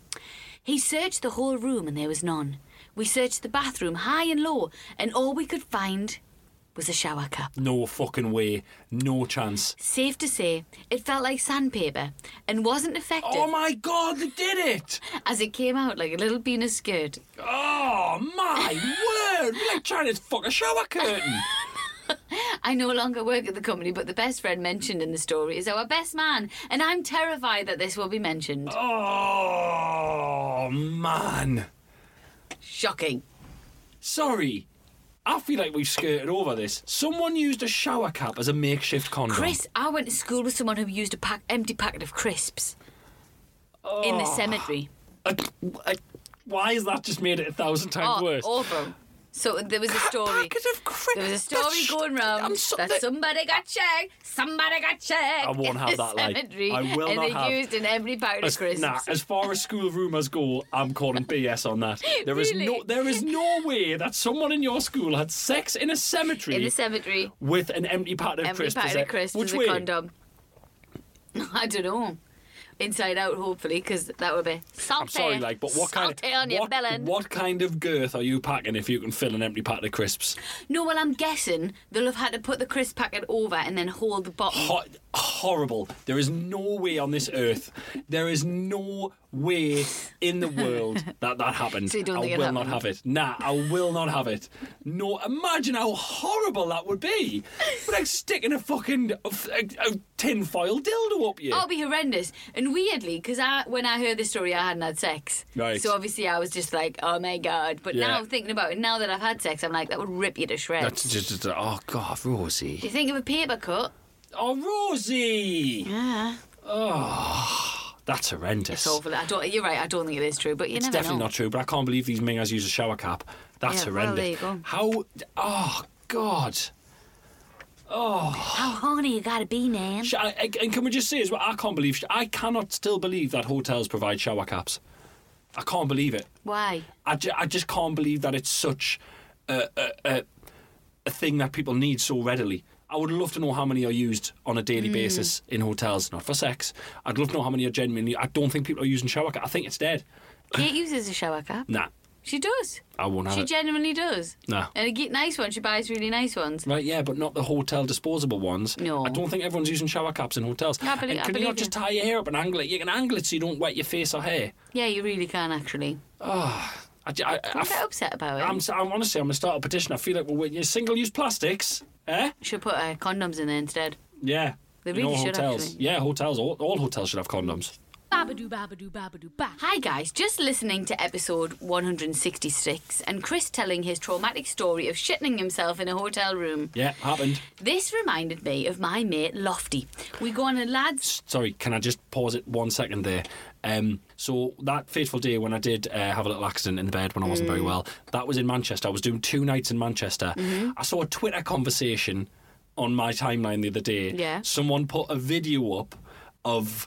He searched the whole room, and there was none. We searched the bathroom high and low, and all we could find was a shower cap. No fucking way. No chance. Safe to say, it felt like sandpaper and wasn't effective. Oh my God, they did it! As it came out like a little penis skirt. Oh my word! We're like trying to fuck a shower curtain. I no longer work at the company, but the best friend mentioned in the story is our best man, and I'm terrified that this will be mentioned. Oh man. Shocking. Sorry. I feel like we've skirted over this. Someone used a shower cap as a makeshift condom. Chris, I went to school with someone who used a empty packet of crisps in the cemetery. Why has that just made it 1,000 times worse? Awful. So there was a story. Packet of There was a story going round that somebody got checked. Somebody got checked. I won't have that, like. Cemetery, I will and not they have. used in every packet of crisps. Nah, as far as school rumours go, I'm calling BS on that. There is no way that someone in your school had sex in a cemetery. In the cemetery. With an empty packet of crisps. Empty packet of crisps Which as way? a condom. I don't know. Inside out, hopefully, because that would be salty. I'm sorry, like, but what kind of girth are you packing if you can fill an empty packet of crisps? No, well, I'm guessing they'll have had to put the crisp packet over and then hold the bottom. Horrible. There is no way on this earth. There is no way in the world that happened. So you don't think I it will not happened? have it. Nah, I will not have it. No, imagine how horrible that would be. But like sticking a fucking a tinfoil dildo up you. Oh, it'd be horrendous. And weirdly, because when I heard this story, I hadn't had sex. Right. So obviously I was just like, oh my God. But Yeah. now thinking about it, now that I've had sex, I'm like, that would rip you to shreds. That's just oh God, Rosie. Do you think of a paper cut? Oh, Rosie. Yeah. Oh, that's horrendous. It's awful. You're right, I don't think it is true, but you It's never definitely know. not true, but I can't believe these mingers use a shower cap. That's Yeah, well, horrendous. there you go. How? Oh God. How horny you gotta be, man. And can we just say as well, I cannot still believe that hotels provide shower caps. I can't believe it. Why? I just can't believe that it's such a thing that people need so readily. I would love to know how many are used on a daily basis in hotels, not for sex. I'd love to know how many are genuinely. I don't think people are using shower cap. I think it's dead. Kate uses a shower cap. Nah. She does. I won't have She it. genuinely does. Nah. And a nice one, she buys really nice ones. Right, yeah, but not the hotel disposable ones. No. I don't think everyone's using shower caps in hotels. I believe- and I can you believe not just you. tie your hair up and angle it? You can angle it so you don't wet your face or hair. Yeah, you really can, actually. I Don't get upset about it. I'm honestly, I'm going to start a petition. I feel like we're single-use plastics. Should put condoms in there instead. Yeah. They You really know, should, hotels. actually. Yeah, hotels. All hotels should have condoms. Babadoo, babadoo, babadoo, ba. Hi guys, just listening to episode 166 and Chris telling his traumatic story of shitting himself in a hotel room. Yeah, happened. This reminded me of my mate Lofty. We go on a lads... Sorry, can I just pause it 1 second there? So that fateful day when I did have a little accident in the bed when I wasn't very well, that was in Manchester. I was doing 2 nights in Manchester. I saw a Twitter conversation on my timeline the other day. Yeah. Someone put a video up of...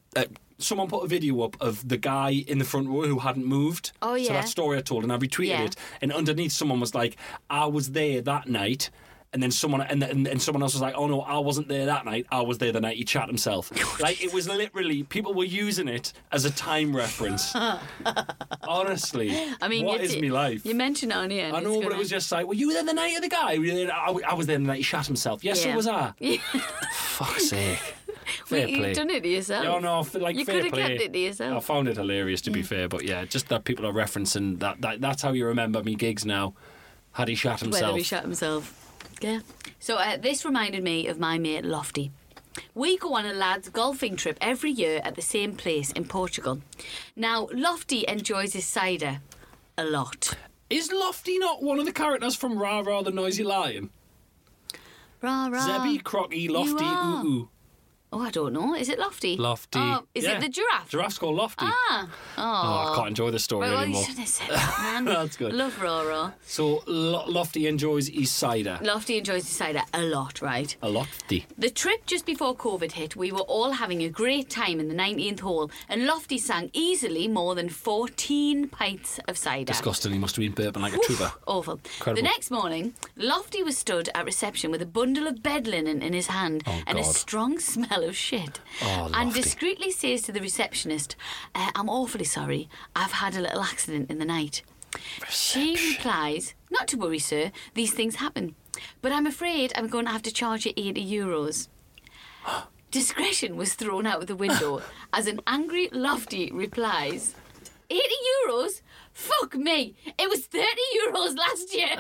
the guy in the front row who hadn't moved. Oh, yeah. So that story I told, and I retweeted Yeah. it. And underneath, someone was like, "I was there that night." And then someone and someone else was like, "Oh no, I wasn't there that night. I was there the night he chat himself." Like, it was literally, people were using it as a time reference. Honestly, I mean, what is me life? You mentioned it on here. I know, but it was just like, "Were you there the night of the guy?" Were you there? I was there the night he shot himself. Yes, so Yeah. was I. Yeah. Fuck's sake. Fair play. You've done it to yourself. Yeah, no, like, You fair could have play. kept it to yourself. I found it hilarious, to be fair, but yeah, just that people are referencing that's how you remember me gigs now. Had he shot himself? Whether he shot himself. Yeah. So this reminded me of my mate Lofty. We go on a lads' golfing trip every year at the same place in Portugal. Now, Lofty enjoys his cider a lot. Is Lofty not one of the characters from Rah Rah the Noisy Lion? Rah, rah. Zebby, Crocky, Lofty, You are. Ooh Ooh. Oh, I don't know. Is it Lofty? Lofty. Oh, is Yeah. it the giraffe? Giraffe's called Lofty. Ah. Oh, I can't enjoy the story Well, you anymore. shouldn't have said that, man. That's good. Love rah. So Lofty enjoys his cider. Lofty enjoys his cider a lot, right? A Lofty. The trip just before COVID hit, we were all having a great time in the 19th hole, and Lofty sang easily more than 14 pints of cider. Disgusting. He must have been burping like a trooper. Awful. Incredible. The next morning, Lofty was stood at reception with a bundle of bed linen in his hand and a God. strong smell of shit. Oh, and Lofty. discreetly says to the receptionist, "I'm awfully sorry. I've had a little accident in the night." She replies, "Not to worry, sir. These things happen. But I'm afraid I'm going to have to charge you €80. Discretion was thrown out of the window as an angry Lofty replies, €80? Fuck me! It was €30 last year."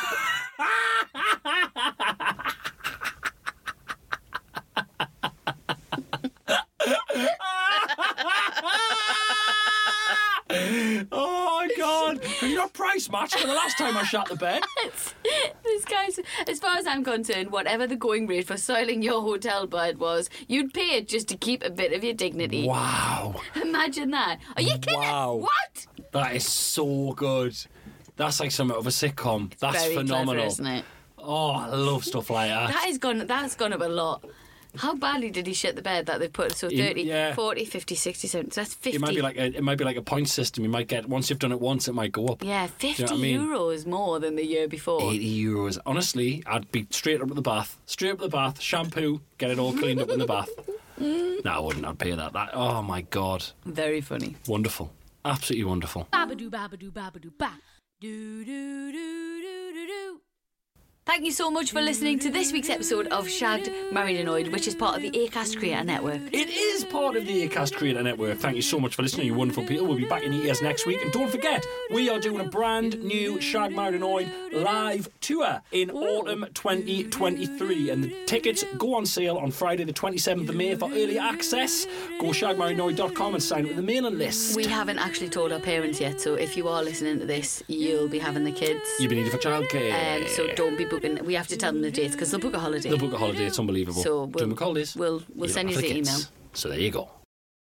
Oh, my God. Have you not price matched for the last time I shot the bed? This guy's, as far as I'm concerned, whatever the going rate for soiling your hotel bed was, you'd pay it just to keep a bit of your dignity. Wow. Imagine that. Are you kidding? Wow. What? That is so good. That's like something of a sitcom. That's Very phenomenal. clever, isn't it? Oh, I love stuff like that. That's gone up a lot. How badly did he shit the bed that they put? So 30, Yeah. 40, 50, 60, 70. So that's 50. It might be like a point system. You might get, once you've done it once, it might go up. Yeah, 50 what I mean? euros more than the year before. €80. Honestly, I'd be straight up to the bath. Straight up the bath, shampoo, get it all cleaned up in the bath. No, I wouldn't. I'd pay that. Oh, my God. Very funny. Wonderful. Absolutely wonderful. Babadoo, babadoo, babadoo, ba. Do, do, do, do, do, do. Thank you so much for listening to this week's episode of Shagged, Married Annoyed, which is part of the Acast Creator Network. It is part of the Acast Creator Network. Thank you so much for listening, you wonderful people. We'll be back in your ears next week. And don't forget, we are doing a brand new Shag Married Annoyed live tour in autumn 2023. And the tickets go on sale on Friday the 27th of May for early access. Go shagmarriedannoyed.com and sign up with the mailing list. We haven't actually told our parents yet, so if you are listening to this, you'll be having the kids. You've been needed for childcare. So don't be booking. We have to tell them the dates because they'll book a holiday. They'll book a holiday. It's unbelievable. So Doing holidays. We'll send you the email. So there you go.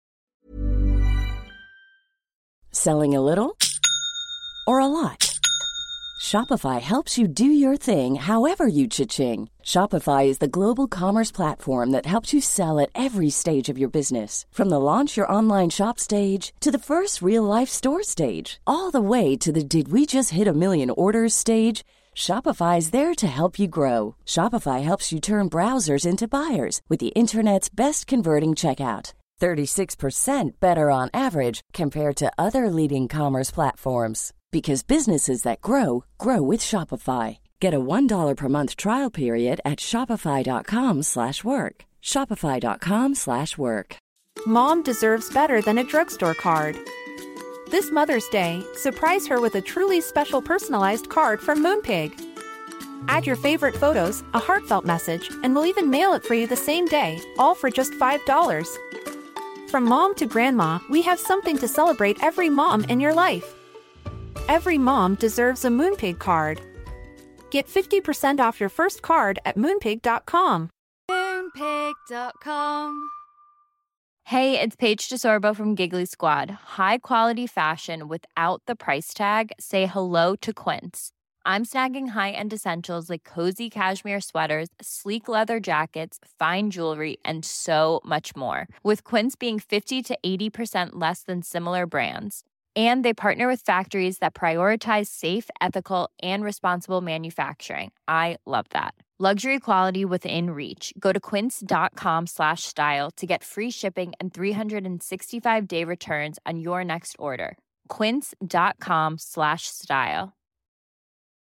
Selling a little or a lot? Shopify helps you do your thing however you cha-ching. Shopify is the global commerce platform that helps you sell at every stage of your business. From the launch your online shop stage to the first real-life store stage, all the way to the did we just hit a million orders stage. Shopify is there to help you grow. Shopify helps you turn browsers into buyers with the internet's best converting checkout. 36% better on average compared to other leading commerce platforms. Because businesses that grow with Shopify. Get a $1 per month trial period at shopify.com/work. Shopify.com/work. Mom deserves better than a drugstore card. This Mother's Day, surprise her with a truly special personalized card from Moonpig. Add your favorite photos, a heartfelt message, and we'll even mail it for you the same day, all for just $5. From mom to grandma, we have something to celebrate every mom in your life. Every mom deserves a Moonpig card. Get 50% off your first card at moonpig.com. Moonpig.com. Hey, it's Paige DeSorbo from Giggly Squad. High quality fashion without the price tag. Say hello to Quince. I'm snagging high-end essentials like cozy cashmere sweaters, sleek leather jackets, fine jewelry, and so much more. With Quince being 50 to 80% less than similar brands. And they partner with factories that prioritize safe, ethical, and responsible manufacturing. I love that. Luxury quality within reach. Go to quince.com/style to get free shipping and 365-day returns on your next order. Quince.com/style.